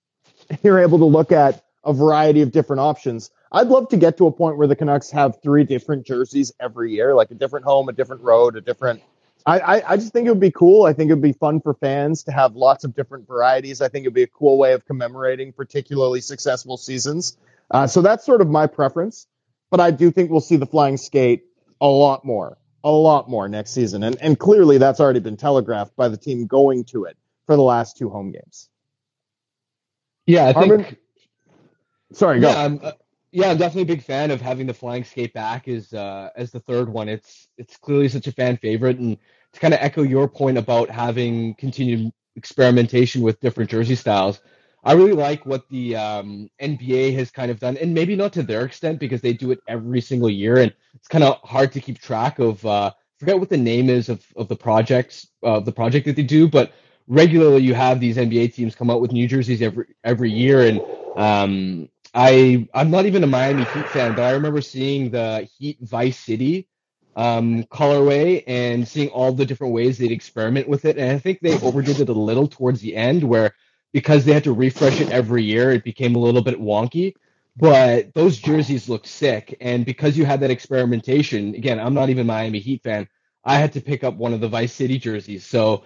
a variety of different options. I'd love to get to a point where the Canucks have 3 different jerseys every year, like a different home, a different road, a different. I just think it would be cool. I think it would be fun for fans to have lots of different varieties. I think it'd be a cool way of commemorating particularly successful seasons. So that's sort of my preference, but I do think we'll see the Flying Skate a lot more next season. And clearly that's already been telegraphed by the team going to it for the last 2 home games. Yeah, I think. Sorry, go. I'm definitely a big fan of having the Flying Skate back as the third one. It's clearly such a fan favorite, and to kind of echo your point about having continued experimentation with different jersey styles, I really like what the NBA has kind of done, and maybe not to their extent because they do it every single year, and it's kind of hard to keep track of. Forget what the name is of the project that they do, but regularly you have these NBA teams come out with new jerseys every year, and I'm not even a Miami Heat fan, but I remember seeing the Heat Vice City colorway and seeing all the different ways they'd experiment with it, and I think they overdid it a little towards the end where, because they had to refresh it every year, it became a little bit wonky. But those jerseys look sick, and because you had that experimentation, again, I'm not even a Miami Heat fan, I had to pick up one of the Vice City jerseys. So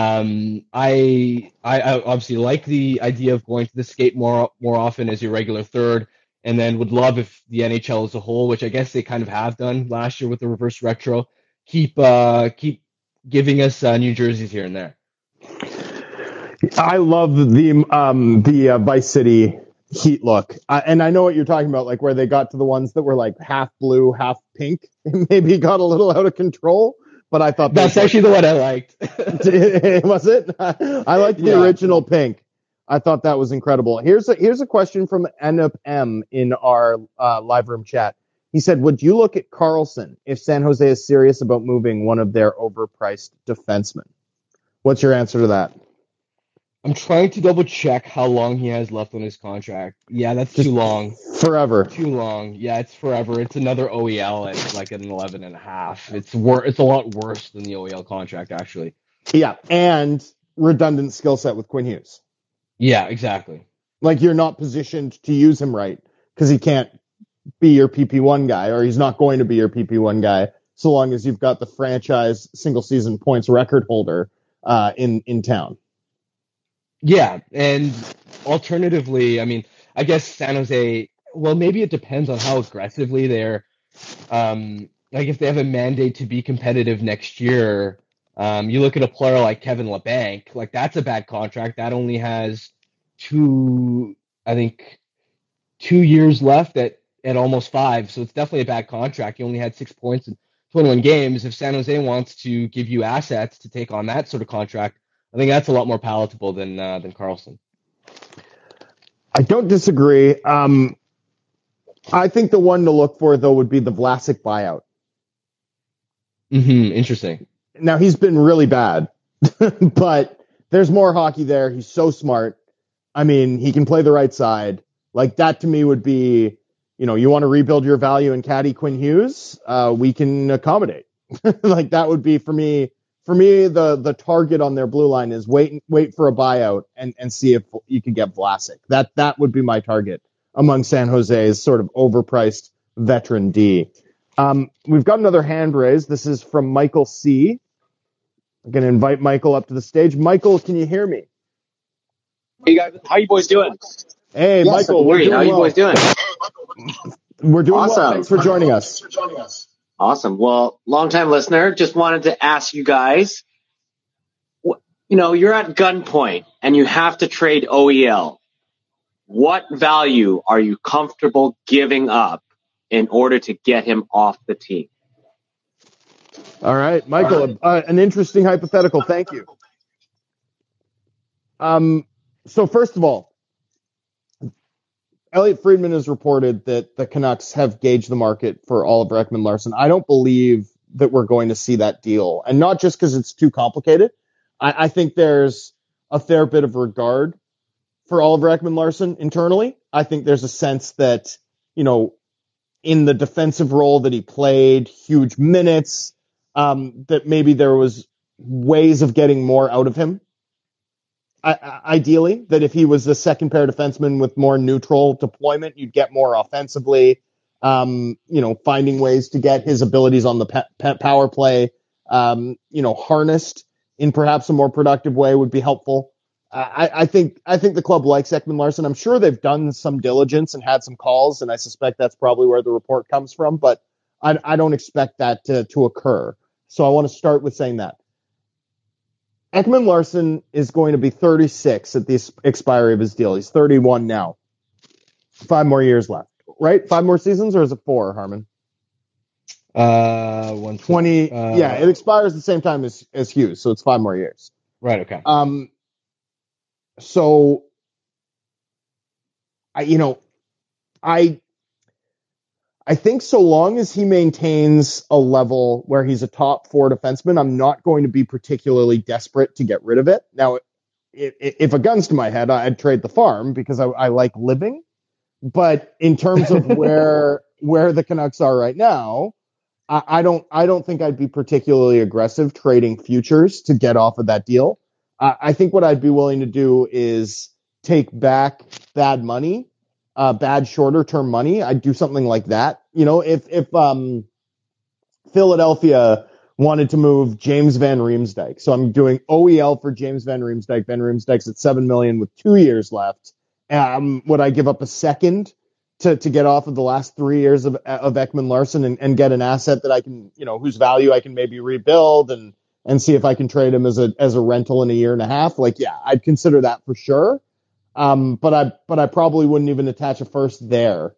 I obviously like the idea of going to the skate more often as your regular third, and then would love if the NHL as a whole, which I guess they kind of have done last year with the reverse retro, keep giving us new jerseys here and there. I love the Vice City Heat look, and I know what you're talking about, like where they got to the ones that were like half blue, half pink. It maybe got a little out of control, but I thought that's actually the one I liked. Was it? I liked the original pink. I thought that was incredible. Here's a question from Anup M in our live room chat. He said, "Would you look at Carlson if San Jose is serious about moving one of their overpriced defensemen?" What's your answer to that? I'm trying to double check how long he has left on his contract. Yeah, that's too long. Forever. Too long. Yeah, it's forever. It's another OEL at like an 11.5. It's a lot worse than the OEL contract, actually. Yeah, and redundant skill set with Quinn Hughes. Yeah, exactly. Like you're not positioned to use him right because he can't be your PP1 guy, or he's not going to be your PP1 guy, so long as you've got the franchise single season points record holder in town. Yeah, and alternatively, I mean, I guess San Jose, well, maybe it depends on how aggressively they're, like if they have a mandate to be competitive next year. You look at a player like Kevin LeBanc, like that's a bad contract. That only has two years left at almost 5. So it's definitely a bad contract. He only had 6 points in 21 games. If San Jose wants to give you assets to take on that sort of contract, I think that's a lot more palatable than Karlsson. I don't disagree. I think the one to look for, though, would be the Vlasic buyout. Interesting. Now, he's been really bad, but there's more hockey there. He's so smart. I mean, he can play the right side. Like, that to me would be, you want to rebuild your value in Caddy Quinn Hughes? We can accommodate. Like, that would be, for me, the target on their blue line is wait for a buyout and see if you can get Vlasic. That would be my target among San Jose's sort of overpriced veteran D. We've got another hand raised. This is from Michael C. I'm going to invite Michael up to the stage. Michael, can you hear me? Hey guys, how you boys doing? Hey, yes, Michael, we're doing How you boys doing? We're doing awesome. Well. Thanks for joining us. Awesome. Well, long-time listener, just wanted to ask you guys, you're at gunpoint and you have to trade OEL. What value are you comfortable giving up in order to get him off the team? All right, Michael, an interesting hypothetical. Thank you. So first of all, Elliot Friedman has reported that the Canucks have gauged the market for Oliver Ekman-Larsson. I don't believe that we're going to see that deal, and not just because it's too complicated. I think there's a fair bit of regard for Oliver Ekman-Larsson internally. I think there's a sense that, in the defensive role that he played, huge minutes, that maybe there was ways of getting more out of him. Ideally, that if he was a second pair defenseman with more neutral deployment, you'd get more offensively, finding ways to get his abilities on the power play, harnessed in perhaps a more productive way would be helpful. I think the club likes Ekman-Larsson. I'm sure they've done some diligence and had some calls, and I suspect that's probably where the report comes from, but I don't expect that to occur. So I want to start with saying that. Ekman-Larsson is going to be 36 at the expiry of his deal. He's 31 now. 5 more years left, right? 5 more seasons, or is it 4, Harman? 120. Yeah, it expires the same time as Hughes, so it's 5 more years. Right. Okay. So, I think so long as he maintains a level where he's a top 4 defenseman, I'm not going to be particularly desperate to get rid of it. Now, if a gun's to my head, I'd trade the farm because I like living. But in terms of where the Canucks are right now, I don't think I'd be particularly aggressive trading futures to get off of that deal. I think what I'd be willing to do is take back bad money. Bad shorter term money, I'd do something like that. If Philadelphia wanted to move James Van Riemsdyk, so I'm doing OEL for James Van Riemsdyk. Van Riemsdyk's at $7 million with 2 years left. Would I give up a second to get off of the last 3 years of Ekman-Larsson and get an asset that I can, whose value I can maybe rebuild and see if I can trade him as a rental in a year and a half? Like, yeah, I'd consider that for sure. But I probably wouldn't even attach a first there.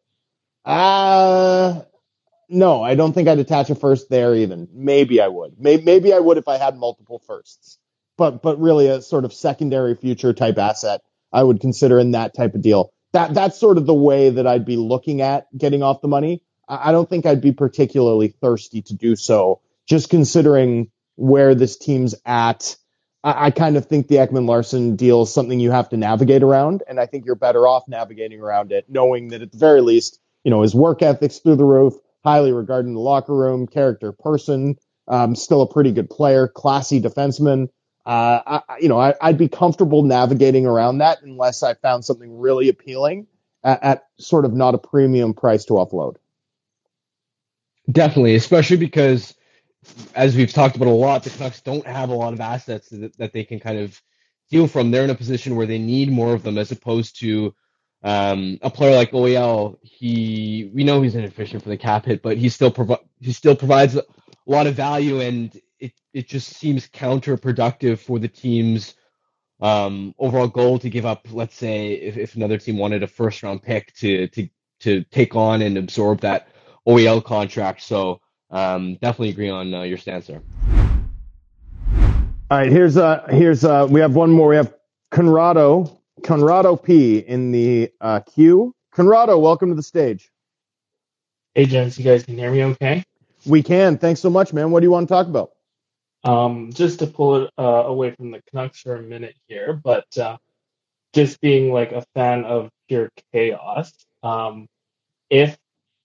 No, I don't think I'd attach a first there even. Maybe I would. Maybe I would if I had multiple firsts. But really a sort of secondary future type asset I would consider in that type of deal. That's sort of the way that I'd be looking at getting off the money. I don't think I'd be particularly thirsty to do so, just considering where this team's at. I kind of think the Ekman-Larsson deal is something you have to navigate around, and I think you're better off navigating around it, knowing that at the very least, his work ethic's through the roof, highly regarded in the locker room, character person, still a pretty good player, classy defenseman. I'd be comfortable navigating around that unless I found something really appealing at sort of not a premium price to offload. Definitely, especially because, as we've talked about a lot, the Canucks don't have a lot of assets that they can kind of deal from. They're in a position where they need more of them, as opposed to a player like OEL. We know he's inefficient for the cap hit, but he still provides a lot of value, and it just seems counterproductive for the team's overall goal to give up. Let's say if another team wanted a first round pick to take on and absorb that OEL contract. So definitely agree on your stance there. All right, here's we have one more. We have Conrado P in the queue. Conrado, welcome to the stage. Hey, gents, you guys can hear me okay? We can. Thanks so much, man. What do you want to talk about? Just to pull it away from the Canucks for a minute here, but just being like a fan of pure chaos, if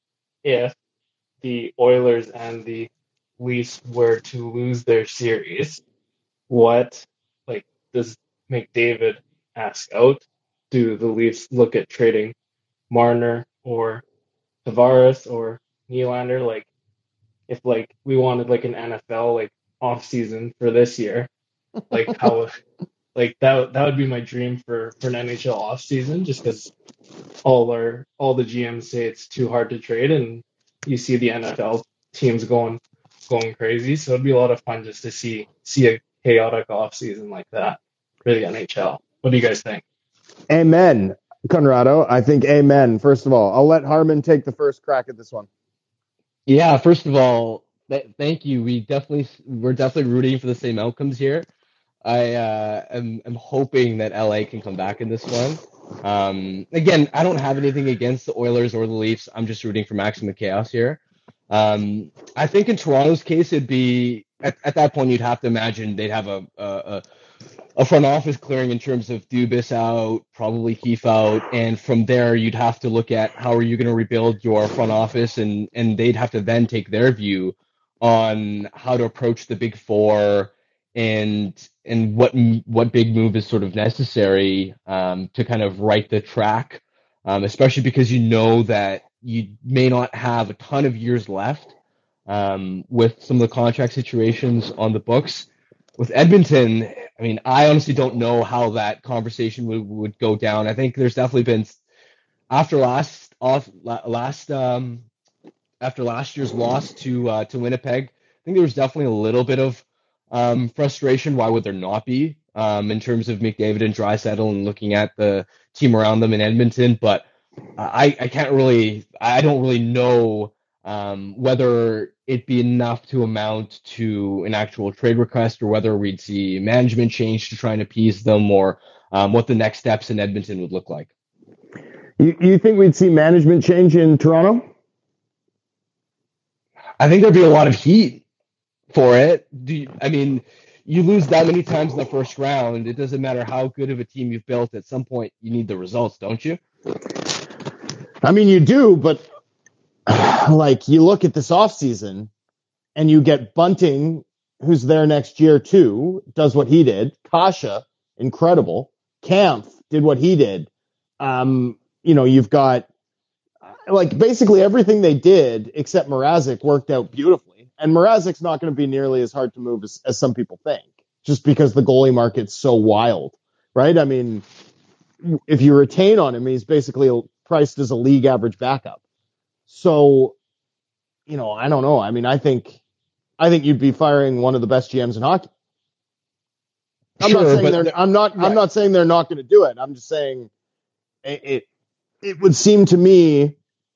the Oilers and the Leafs were to lose their series, what does McDavid ask out? Do the Leafs look at trading Marner or Tavares or Nylander? If we wanted an NFL off season for this year, how that would be my dream for an NHL off season, just because all the GMs say it's too hard to trade, and you see the NFL teams going crazy. So it'd be a lot of fun just to see a chaotic off season like that for the NHL. What do you guys think? Amen, Conrado. I think amen. First of all, I'll let Harman take the first crack at this one. Yeah, first of all, thank you. We're definitely rooting for the same outcomes here. I am hoping that LA can come back in this one. Again, I don't have anything against the Oilers or the Leafs. I'm just rooting for maximum chaos here. I think in Toronto's case, it'd be at that point you'd have to imagine they'd have a front office clearing in terms of Dubas out, probably Keefe out, and from there you'd have to look at how are you going to rebuild your front office, and they'd have to then take their view on how to approach the big four and what big move is sort of necessary to kind of right the track, especially because you know that you may not have a ton of years left with some of the contract situations on the books. With Edmonton, I mean, I honestly don't know how that conversation would go down. I think there's definitely been, after last year's loss to Winnipeg, I think there was definitely a little bit of frustration. Why would there not be in terms of McDavid and Draisaitl and looking at the team around them in Edmonton? But I don't really know whether it'd be enough to amount to an actual trade request, or whether we'd see management change to try and appease them, or what the next steps in Edmonton would look like. You think we'd see management change in Toronto? I think there'd be a lot of heat for it. You lose that many times in the first round, it doesn't matter how good of a team you've built. At some point, you need the results, don't you? I mean, you do, but you look at this offseason and you get Bunting, who's there next year too, does what he did. Kasha, incredible. Kampf did what he did. You've got basically everything they did except Mrazek worked out beautifully. And Mrazek's not going to be nearly as hard to move as some people think, just because the goalie market's so wild, right? I mean, if you retain on him, he's basically priced as a league average backup. So, I don't know. I mean, I think you'd be firing one of the best GMs in hockey. I'm not saying they're not going to do it. I'm just saying it would seem to me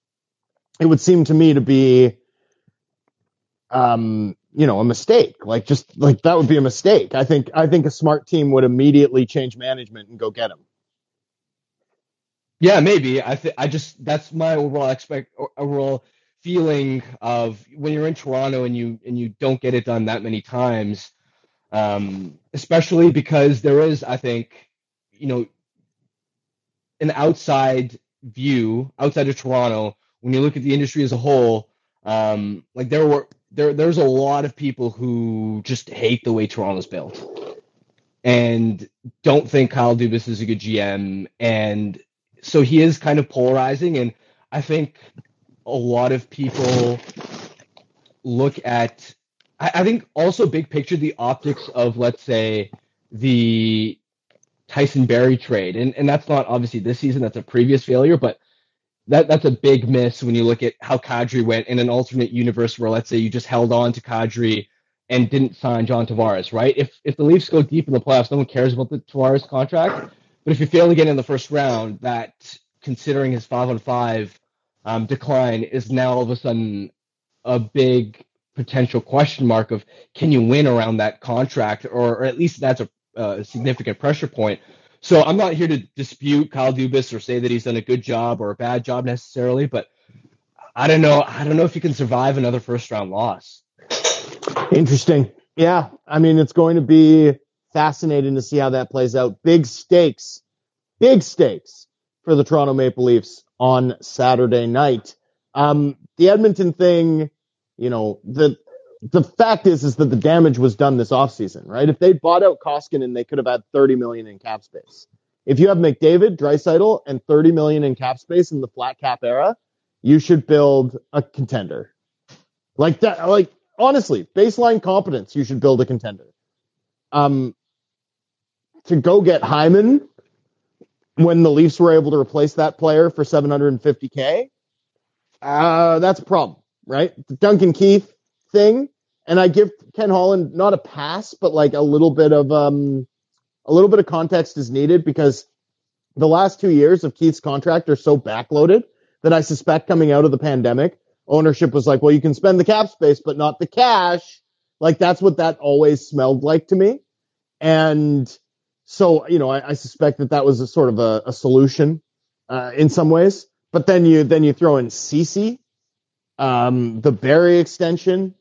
to be a mistake. That would be a mistake. I think a smart team would immediately change management and go get him. Yeah, maybe. That's my overall feeling of when you're in Toronto and you don't get it done that many times, especially because there is, I think, an outside view outside of Toronto. When you look at the industry as a whole, there's a lot of people who just hate the way Toronto's built and don't think Kyle Dubas is a good GM, and so he is kind of polarizing, and I think a lot of people look at, I think also big picture, the optics of, let's say, the Tyson Barrie trade. And that's not obviously this season, that's a previous failure, but that's a big miss when you look at how Kadri went in an alternate universe where, let's say, you just held on to Kadri and didn't sign John Tavares, right? If the Leafs go deep in the playoffs, no one cares about the Tavares contract. But if you fail again in the first round, that, considering his 5-on-5 decline, is now all of a sudden a big potential question mark of, can you win around that contract, or at least that's a significant pressure point. So I'm not here to dispute Kyle Dubas or say that he's done a good job or a bad job necessarily, but I don't know if he can survive another first round loss. Interesting. Yeah. I mean, it's going to be fascinating to see how that plays out. Big stakes for the Toronto Maple Leafs on Saturday night. The Edmonton thing, you know, the fact is that the damage was done this offseason, right? If they bought out Koskinen, they could have had $30 million in cap space. If you have McDavid, Draisaitl, and $30 million in cap space in the flat cap era, you should build a contender. Like that, like, honestly, baseline competence, you should build a contender. To go get Hyman when the Leafs were able to replace that player for $750K, that's a problem, right? The Duncan Keith thing, and I give Ken Holland not a pass, but like a little bit of context is needed, because the last 2 years of Keith's contract are so backloaded that I suspect coming out of the pandemic, ownership was like, well, you can spend the cap space, but not the cash. Like, that's what that always smelled like to me. And so, you know, I suspect that was a sort of a solution in some ways. But then you throw in Ceci, the Barrie extension,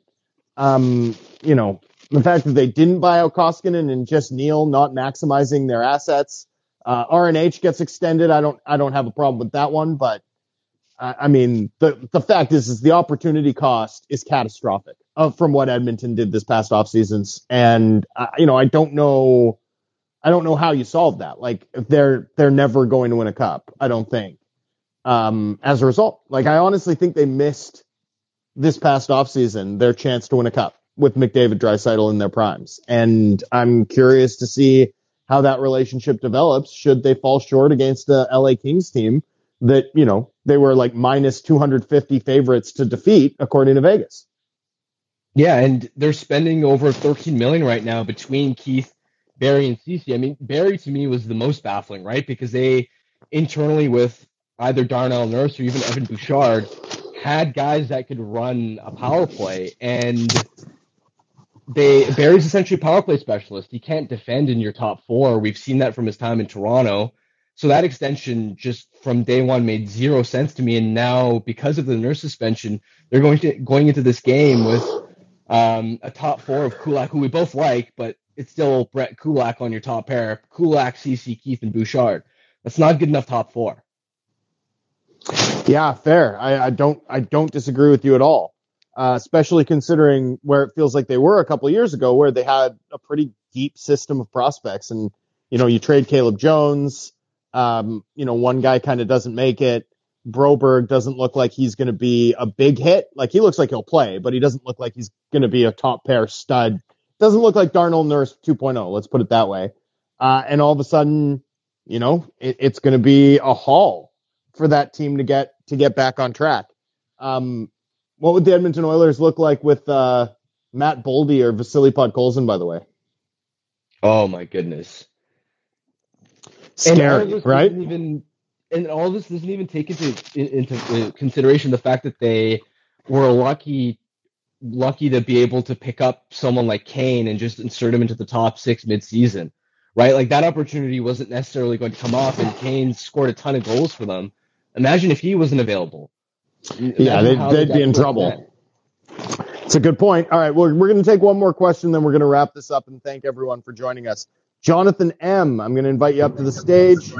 you know, the fact that they didn't buy out Koskinen and just Neal, not maximizing their assets. RNH gets extended. I don't have a problem with that one, but I mean, the fact is the opportunity cost is catastrophic from what Edmonton did this past off seasons. And, you know, I don't know how you solve that. Like, they're never going to win a cup, I don't think. As a result, like, I honestly think they missed this past offseason their chance to win a cup with McDavid, Draisaitl in their primes. And I'm curious to see how that relationship develops should they fall short against the LA Kings team that, you know, they were like minus 250 favorites to defeat, according to Vegas. Yeah, and they're spending over $13 million right now between Keith, Barrie, and Ceci. I mean, Barrie to me was the most baffling, right? Because they internally, with either Darnell Nurse or even Evan Bouchard, had guys that could run a power play, and Barry's essentially a power play specialist. He can't defend in your top four. We've seen that from his time in Toronto. So that extension just from day one made zero sense to me. And now, because of the Nurse suspension, they're going into this game with a top four of Kulak, who we both like, but it's still Brett Kulak on your top pair. Kulak, Ceci, Keith, and Bouchard. That's not good enough top four. Yeah, fair. I don't disagree with you at all. Especially considering where it feels like they were a couple of years ago, where they had a pretty deep system of prospects. And, you know, you trade Caleb Jones, you know, one guy kind of doesn't make it. Broberg doesn't look like he's going to be a big hit. Like, he looks like he'll play, but he doesn't look like he's going to be a top pair stud. Doesn't look like Darnell Nurse 2.0. Let's put it that way. And all of a sudden, you know, it's going to be a haul for that team to get back on track. What would the Edmonton Oilers look like with Matt Boldy or Vasily Podkolzin, by the way? Oh, my goodness. Scary, right? And all this doesn't even take into consideration the fact that they were lucky to be able to pick up someone like Kane and just insert him into the top six mid-season, right? Like, that opportunity wasn't necessarily going to come off, and Kane scored a ton of goals for them. Imagine if he wasn't available. Yeah, they'd be in trouble. It's a good point. All right, well, we're going to take one more question, then we're going to wrap this up and thank everyone for joining us. Jonathan M., I'm going to invite you up to the stage.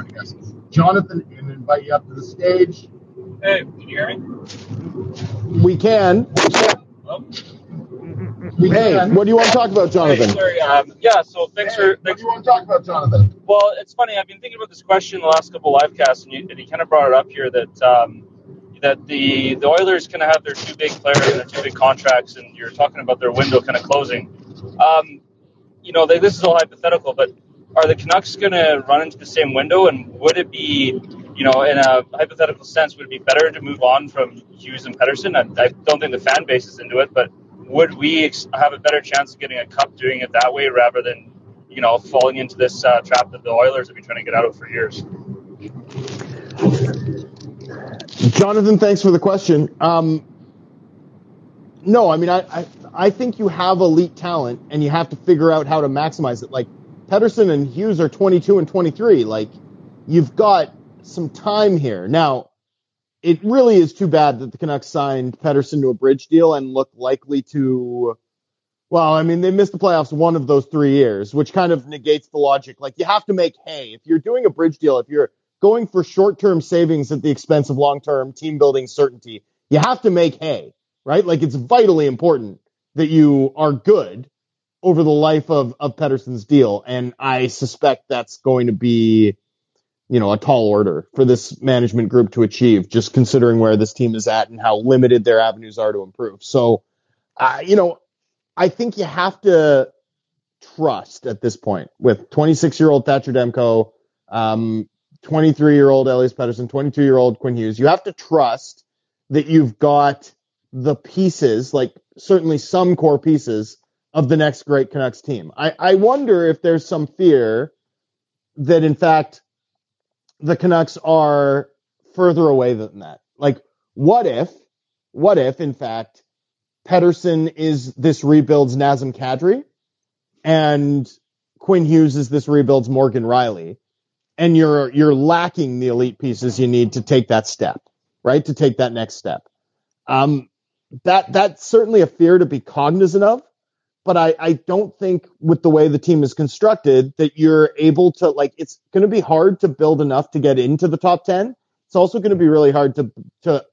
Hey, can you hear me? We can. Oh. Hey, what do you want to talk about, Jonathan? Hey, sorry, yeah, so thanks for... What do you want to talk about, Jonathan? Well, it's funny. I've been thinking about this question the last couple live casts, and you kind of brought it up here that the Oilers kind of have their two big players and their two big contracts, and you're talking about their window kind of closing. This is all hypothetical, but are the Canucks going to run into the same window, and would it be, in a hypothetical sense, would it be better to move on from Hughes and Pettersson? I don't think the fan base is into it, but would we have a better chance of getting a cup doing it that way rather than, falling into this trap that the Oilers have been trying to get out of for years? Jonathan, thanks for the question. No, I mean, I think you have elite talent, and you have to figure out how to maximize it. Like, Pettersson and Hughes are 22 and 23. Like, you've got some time here. Now, it really is too bad that the Canucks signed Pettersson to a bridge deal and look likely to, well, I mean, they missed the playoffs one of those 3 years, which kind of negates the logic. Like, you have to make hay. If you're doing a bridge deal, if you're going for short-term savings at the expense of long-term team-building certainty, you have to make hay, right? Like, it's vitally important that you are good over the life of Pettersson's deal, and I suspect that's going to be, a tall order for this management group to achieve, just considering where this team is at and how limited their avenues are to improve. So, I think you have to trust at this point with 26-year-old Thatcher Demko, 23-year-old Elias Pettersson, 22-year-old Quinn Hughes. You have to trust that you've got the pieces, like certainly some core pieces of the next great Canucks team. I wonder if there's some fear that, in fact, the Canucks are further away than that. Like, what if, in fact, Pettersson is this rebuild's Nazem Kadri and Quinn Hughes is this rebuild's Morgan Riley, and you're lacking the elite pieces you need to take that step, right? To take that next step. That's certainly a fear to be cognizant of, but I don't think with the way the team is constructed that you're able to, like, it's going to be hard to build enough to get into the top 10. It's also going to be really hard to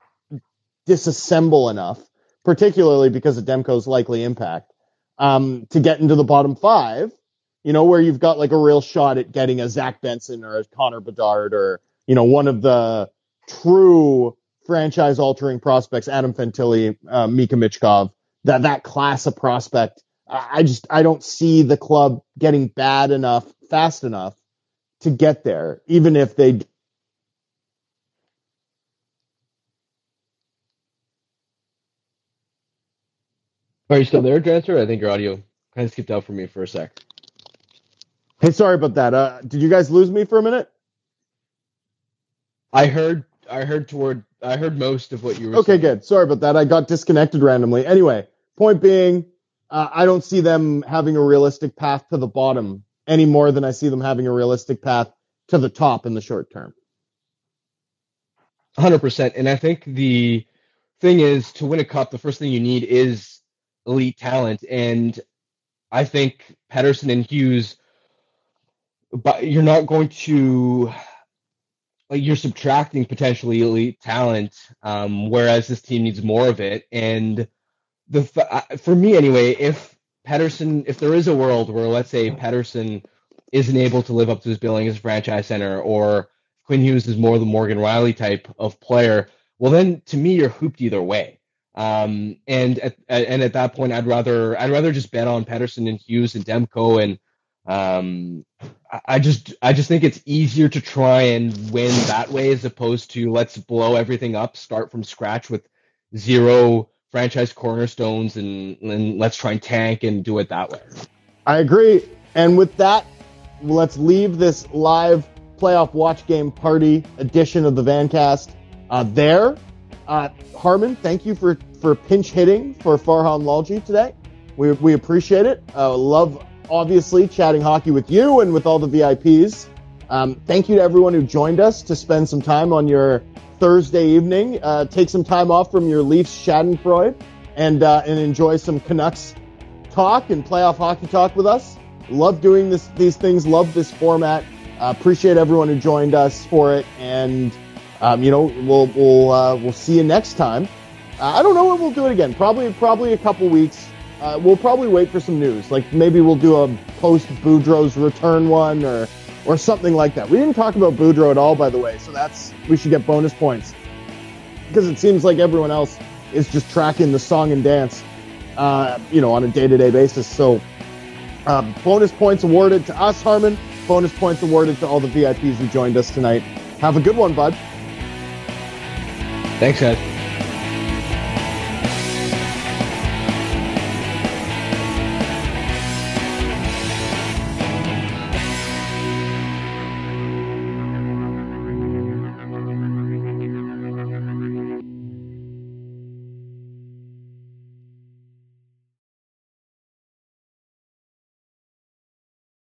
disassemble enough, particularly because of Demko's likely impact, to get into the bottom 5, where you've got like a real shot at getting a Zach Benson or a Connor Bedard or, one of the true franchise-altering prospects, Adam Fantilli, Mika Michkov, that class of prospect. I don't see the club getting bad enough, fast enough to get there, even if they. Are you still there, Drancer? I think your audio kind of skipped out for me for a sec. Hey, sorry about that. Did you guys lose me for a minute? I heard most of what you were saying. Okay, good. Sorry about that. I got disconnected randomly. Anyway, point being, I don't see them having a realistic path to the bottom any more than I see them having a realistic path to the top in the short term. 100%. And I think the thing is, to win a cup, the first thing you need is elite talent. And I think Pettersson and Hughes, but you're not going to, like, you're subtracting potentially elite talent, whereas this team needs more of it. And for me anyway, if there is a world where, let's say, Pettersson isn't able to live up to his billing as a franchise center, or Quinn Hughes is more the Morgan Riley type of player, well then to me you're hooped either way. And at that point I'd rather just bet on Pettersson and Hughes and Demko, and I just think it's easier to try and win that way as opposed to let's blow everything up, start from scratch with 0 franchise cornerstones, and let's try and tank and do it that way. I agree. And with that, let's leave this live playoff watch game party edition of the Vancast there. Harman, thank you for pinch hitting for Farhan Lalji today. We appreciate it. Love, obviously, chatting hockey with you and with all the VIPs. Thank you to everyone who joined us to spend some time on your Thursday evening. Take some time off from your Leafs Schadenfreude and enjoy some Canucks talk and playoff hockey talk with us. Love doing these things. Love this format. Appreciate everyone who joined us for it. And we'll see you next time. I don't know when we'll do it again. Probably a couple weeks. we'll probably wait for some news. Like maybe we'll do a post Boudreau's return one or something like that. We didn't talk about Boudreau at all, by the way, so we should get bonus points because it seems like everyone else is just tracking the song and dance, on a day-to-day basis. So bonus points awarded to us, Harman. Bonus points awarded to all the VIPs who joined us tonight. Have a good one, bud. Thanks, guys.